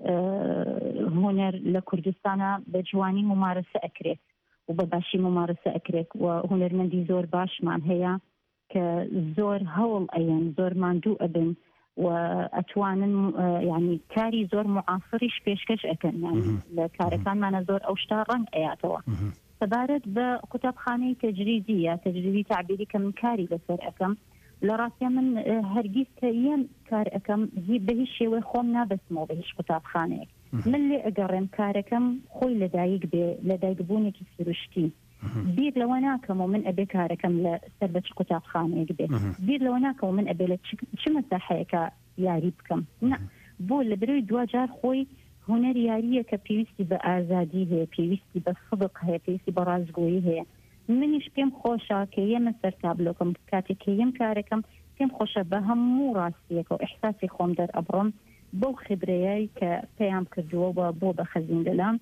هونەر لە کوردستانە بە جوانی ممارسە ئەکرێت و بە باشی ممارسە ئەکرێت و هونەرمەندی زۆر باشمان هەیە کە زۆر هەوڵ ئەیەن زۆر ماندوو ئەبن و ئەتوانن ینی کاری زۆر معافریش پێشکەش ئەکەن لە کارەکانمانە زۆر ئەو شتا ڕەنگ ئەیاتەوە سەبارەت بە قوتابخانەی تەجریدی یا تەجریدی تعبیری کە من کاری لەسەر ئەەکەم لە ڕاستیە من هەرگیز کە یەن کار ئەەکەم بە هیچ شێوەی خۆم نابستمەوە بە هیچ قوتابخانەیەک من لێ ئەگەڕێم کارەکەم خۆی لەدایک بێ لەدایکبوونێکی سروشتی بیر لەوە ناکەمەوە من ئەبێ کارەکەم لە سەر بە چ قوتابخانەیەک بێ بیر لەوە ناکەمەوە من ئەبێ لە چ مەساحەیەکە یاری بکەم نه بۆ لە بروی دوجار خۆی هونەر یاریە کە پێویستی بە ئازادی هەیە پێویستی بە صدق هەیە پێویستی بە ڕازگۆیی هەیە منیش پێم خۆشە کە یەمە سەر تابلۆکەم کاتێک کە یەم کارەکەم پێم خۆشە بە هەموو ڕاستیەکە و ئیحساسی خۆم دەرئەبڕم بەو خبرەیەی کە پێیان کردووە بۆ بە خەزین دەلام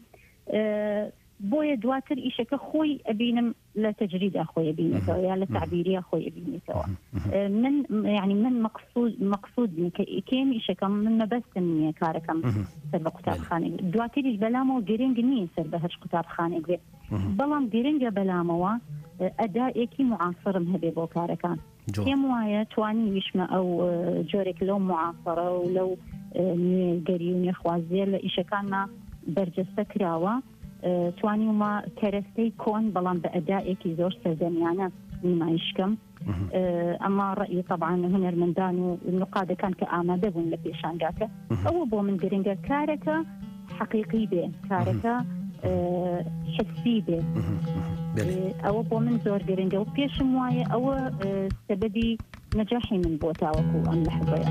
بۆیە دواتر ئیشەکە خۆی ئەبینم لە تەجریدا خۆی ئەبینێتەوە یا لە تعبیریە خۆی ئەبینێتەوە من یعنی من مەقصود مەقصود کە ئیکێم ئیشەکەم من مەبەستم نییە کارەکەم سەر بە قوتابخانێک دواتریش بەلامەوە گرنگ نییە سەر بە هەر قوتابخانێک بێت بەڵام گرنگە بەلامەوە ئەدائێکی معافرم هەبێ بۆ کارەکان پێم وایە توانی ویشمە ئەو جۆرێک لەو معافرە و لەو نوێگەری و نێخوازیە لە ئیشەکانمە بەرجەستە کراوە توانیمە کەرەستەی کۆن بەڵام بە ئەدائێکی زۆر سەردەمیانە نمایشکەم ئەمە ڕەئی طبعاً هونەرمەندان و نقادەکان کە ئامادە بوون لە پێشانگاکە ئەوە بۆ من گرنگە کارەکە حەقیقی بێ کارەکە حسی بێ ئەوە بۆ من زۆر گرنگە و پێشم وایە ئەوە سەبەبی نەجاحی من بۆ تاوەکو ئەم لەحظەیە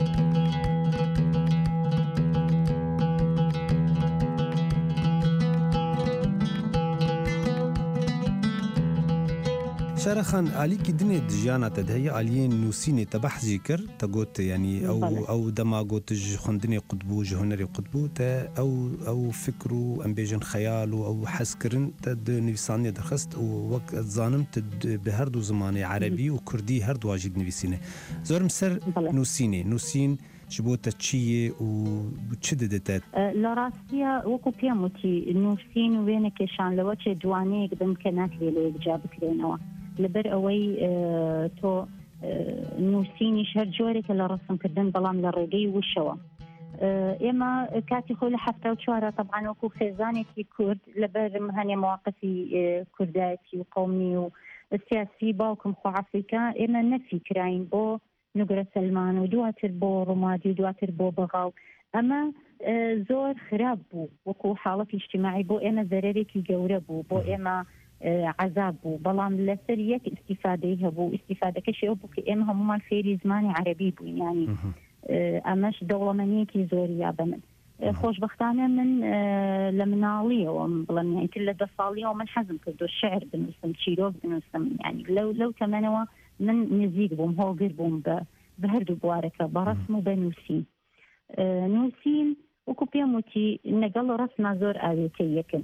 شارەخان ئالیکی دنێ دژیانە دەهەیە ئالیین نووسینێ تە بەحزی کرد تە گوت ینی ئەو ئەو دەما گوتژ خوندنی قوتبوو ژ هونەری قوتبوو تە ئەو ئەو فکر و ئەمبێژن خەیال و ئەو حەزکردن تە نویسانیە دەخست و وەک زانم بە هەردوو زمانی عەربی و کوردی هەردوواژی نویسینە زۆرم سەر نووسینێ نووسین ji bo te çi yê û çi didite? Li rastiya wekû pêm wî nûsîn û wêne kêşanlewe çê ciwaneyek bin ke nakilê lê yekca bikirênewa. Li ber ewey to nûsînîş her coreke li resimkirdin belam li rêgey wişewa. ئێمە کاتی خۆی لە هەفتە و چوارە طبعاً وەکو خێزانێکی کورد لەبەر هەنێ مواقفی کوردایەتی و قەومی و سیاسی باوکم خۆ عەفریکا ئێمە نەفی کراین بۆ نوگرە سەلمان و دواتر بۆ ڕۆمادی و دواتر بۆ بەغاو ئەمە زۆر خراپ بوو وەکو حاڵەتی اجتیماعی بۆ ئێمە زەرەرێکی گەورە بوو بۆ ئێمە عەزاب بوو بەڵام لەسەر یەک ئیستیفادەی هەبوو ئیستیفادەکەشی ئەو بوو کە ئێمە هەمومان فێری زمانی عەرەبی بووین ینی ئەمەش دەوڵەمەندیەکی زۆریە بە من خۆشبەختانە من لە مناڵیەوە بڵێم یانتر لە دە ساڵیەوە من حەزم کردو شعر بنووسم چیرۆک بنووسم ینی لەو لەو تەمەنەوە من نزیک بووم هۆگر بووم بە هەردوو بوارەکە بە ڕسم و بە نووسین نووسین وەکو پێم وتی لەگەڵ ڕسما زۆر ئاوێتەی یەکن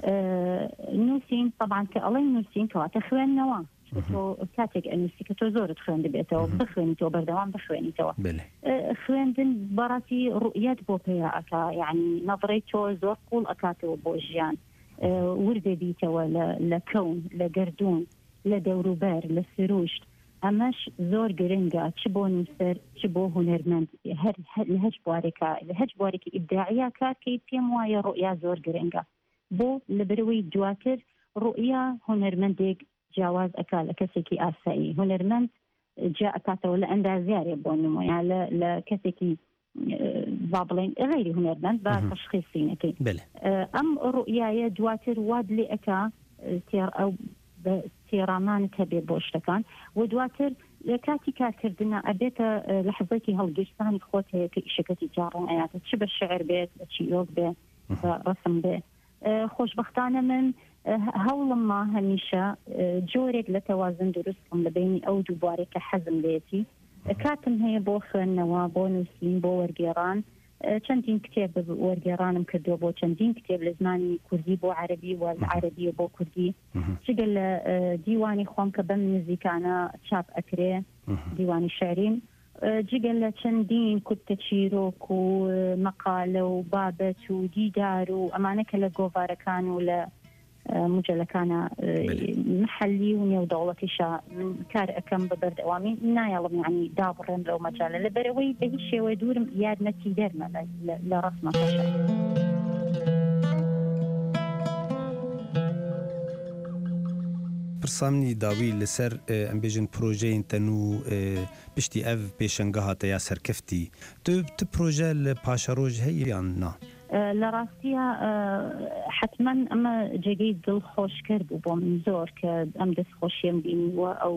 نووسین طبعاً کە ئەڵێ نووسین کەواتە خوێندنەوە تۆ کاتێک ئەنووسی کە تۆ زۆرت خوێن دەبێتەوە بخوێنیتەوە بەردەوام بخوێنیتەوە خوێندن بەڕاستی ڕوئیەت بۆ پێیا ئەکا یعنی نەظرەی تۆ زۆر قوڵ ئەکاتەوە بۆ ژیان وردە بیتەوە لە کەون لە گەردوون لە دەوروبەر لە سروشت ئەمەش زۆر گرنگە چ بۆ نووسەر چ بۆ هونەرمەند لە هەج بوارێکە لە هەج بوارێکی ئیبداعیە کارکەی پێم وایە ڕوئیا زۆر گرنگە بۆ لەبەرەوەی دواتر ڕوئیا هونەرمەندێک جیاواز ئەکا لە کەسێکی ئاسایی هونەرمەند جا ئەکاتەوە لە ئەندازیارێ بۆ نمۆیان لە کەسێکی با بڵێن غەیری هونەرمەند بە تەشخیصینەکەی ئەم ڕوئیایە دواتر واد لێ ئەکا تێڕ ئەو تێڕامانت هەبێت بۆ شتەکان و دواتر لە کاتی کارکردنە ئەبێتە لەحظەتی هەڵگرتانی خۆت هەیە کە ئیشەکەتی جاڕۆن ئەیاتە چ بە شعر بێت بە چیرۆک بێ بە ڕسم بێ خۆشببختانە من هەوڵم ما هەمیشە جۆرێک لە تەوازن دروستم لە بینی ئەو دووبارێک کە حەزم لێتی کاتم هەیە بۆ خوێندنەوە بۆ نووسین بۆ وەرگێڕان چەندین کتێب وەرگێڕانم کردووە بۆ چەندین کتێب لە زمانی کوردی بۆ عەربی و لە عەربی بۆ کوردی جگەل لە دیوانی خۆم کە بەم نزیکانە چاپ ئەکرێ دیوانی شعریم جگەل لە چەندین کورتە چیرۆک و مەقالە و بابەت و دیدار و ئەمانە کە لە گۆڤارەکان و لە مجلەکانە محلی و نێودەوڵەتیشە من کار ئەەکەم بە بەردەوامی نایەڵم یعنی دابڕێن لەو مەجالە لەبەرەوەی بە هیچ شێوە دوورم یارمەتی دەرمە لە ڕسمەکەشە. پرسامنی داوی لەسەر ئەمبێژن پرۆژەین تەن و پشتی ئەv پێشەنگە هاتەیە سەرکەفتی تو تو پرۆژە لە پاشەڕۆژ هەیە یان نا؟ لە ڕاستیە حتمما ئەمە جێگەی دڵخۆش کرد بوو بۆ من زۆر کە ئەم دەستخۆشیم بینیوە ئەو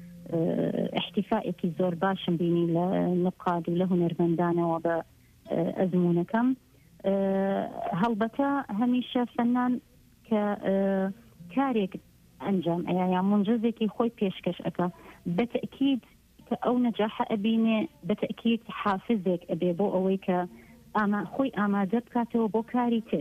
احتیفاءێکی زۆر باشم بینی لە نقاد و لە هونەرمەندانەوە بە ئەزمونەکەم. هەڵبەتە هەمیشە فەنان کە کارێک ئەنجام ئەیە یا منجزێکی خۆی پێشکەش ئەکە بەتەکید کە ئەو نەجاحە ئەبینێ بەتەکید حافزێک ئەبێ بۆ ئەوەی کە ئاما خۆی ئامادە بکاتەوە بۆ کاری تر.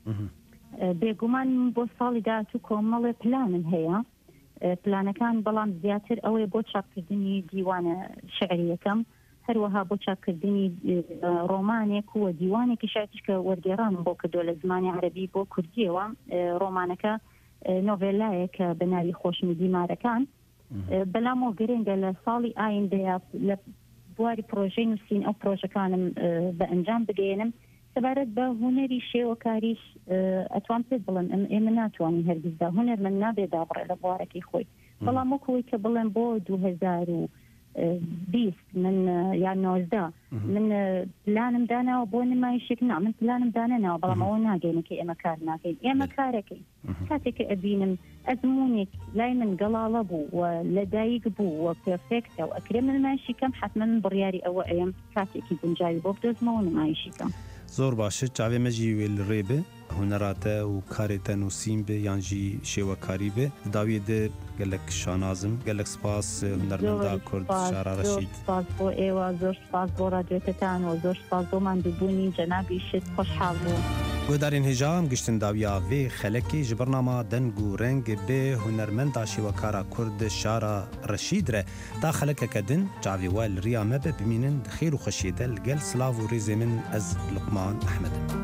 بێگومان بۆ ساڵی داهاتوو کۆمەڵێ پلانم هەیە پلانەکان بەڵام زیاتر ئەوەیە بۆ چاپکردنی دیوانە شعریەکەم هەروەها بۆ چاپکردنی ڕۆمانێک و دیوانێکی شایدش کە وەرگێڕانم بۆ کردووە لە زمانی عەرەبی بۆ کوردیەوە ڕۆمانەکە نۆڤێلایە کە بە ناوی خۆشمی دیمارەکان بەلامەوە گرنگە لە ساڵی ئایندەیە لە بواری پرۆژەی نووسین ئەو پرۆژەکانم بە ئەنجام بگەێنم سەبارەت بە هونەری شێوەکاریش ئەتوان پێ بڵێن ئێمە ناتوانین هەرگیزدا هونەر من نابێ دابڕێ لە بوارەکەی خۆی بەڵام وەکەوەی کە بڵێن بۆ دوو هەزار و بیست من یان نۆزدە من پلانم داناوە بۆ نمایشێک نا من پلانم دانەناوە بەڵام ئەوە ناگەینە کە ئێمە کار ناکەین ئێمە کارەکەی کاتێک کە ئەبینم ئەزمونێک لای من گەڵاڵە بوو و لەدایک بوو و پێرفێکتە و ئەکرێ من نمایشی کەم حتمما من بڕیاری ئەوە ئەم کاتێکی گونجاوی بۆ بدۆزمەوە نمایشی کەم. زۆر باشە چاوێ مەجی وێ لڕێ بێ هونەراتە و کارێتە نووسین بێ یانجی شێوەکاری بێ داویێ دێ گەلک شانازم گەلک سپاس هونەرمەندا کورد شارە ڕەشید سپاس بۆ ئێوە زۆر سپاس بۆ ڕادیۆتەتان و زۆر سپاس بۆمان دووبوونی جەنابی شت خۆشحاڵ بوو. گۆدارین هێژام گشتن داویا vê xelekê ji bernama deng û reng bê hunermenda şêwekara Kurd şara Reşîd re ta xelekeke din çavê we li riya me be bimînin di xêr û xweşiyê de li gel silav û rêzê min ez Luqman Ehmed im.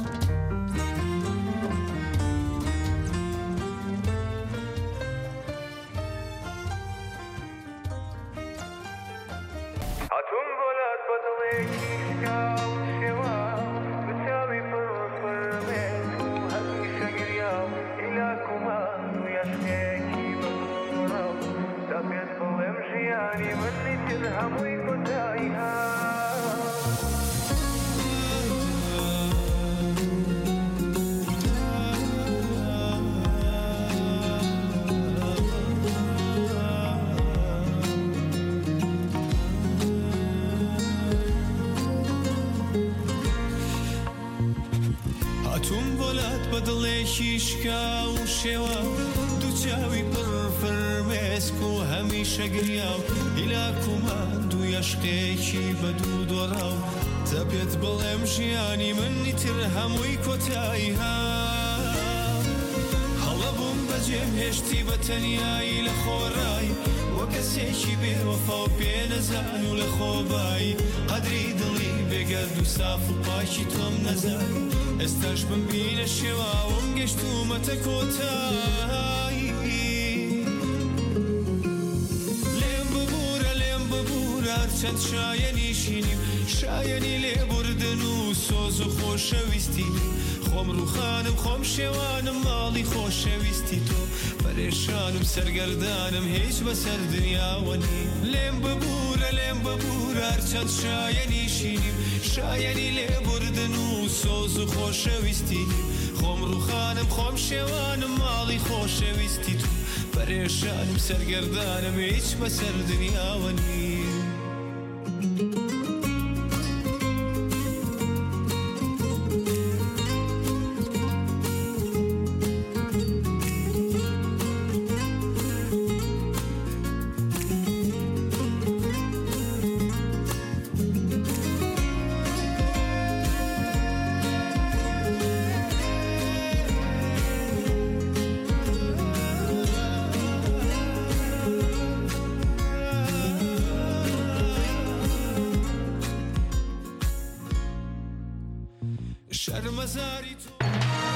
شیشکا و شێوە دووچاوی پڕ فەرمێسک و هەمیشە گریا و هیلاک و ماند و یەشقێکی بە دوو دۆڕا و تا پێت بڵێم ژیانی منی تر هەمووی کۆتایی ها هەڵە بووم بەجێم هێشتی بە تەنیایی لە خۆڕایی وە کەسێکی بێوەفا و پێ نەزان و لە خۆبایی قەدری دڵی بێگەرد و ساف و پاکی تۆم نەزانی ئێستاش بمبینە شێواوم گەشتومەتە کۆتایی لێم ببوورە لێم ببوورە هەرچەند شایەنی شینیم شایەنی لێبوردن و سۆز و خۆشەویستی خۆم ڕووخانم خۆم شێوانم ماڵی خۆشەویستی تۆ پەرێشانم سەرگەردانم هیچ بەسەر دنیاوەنی لێم ببوورە لێم ببوورە هەرچەند شایەنی شینیم شایەنی لێبوردن و سۆز و خۆشەویستی خۆم ڕووخانم خۆم شێوانم ماڵی خۆشەویستی تو پەرێشانم سەرگەردانم هیچ بەسەر دنیاوەنی بەزاری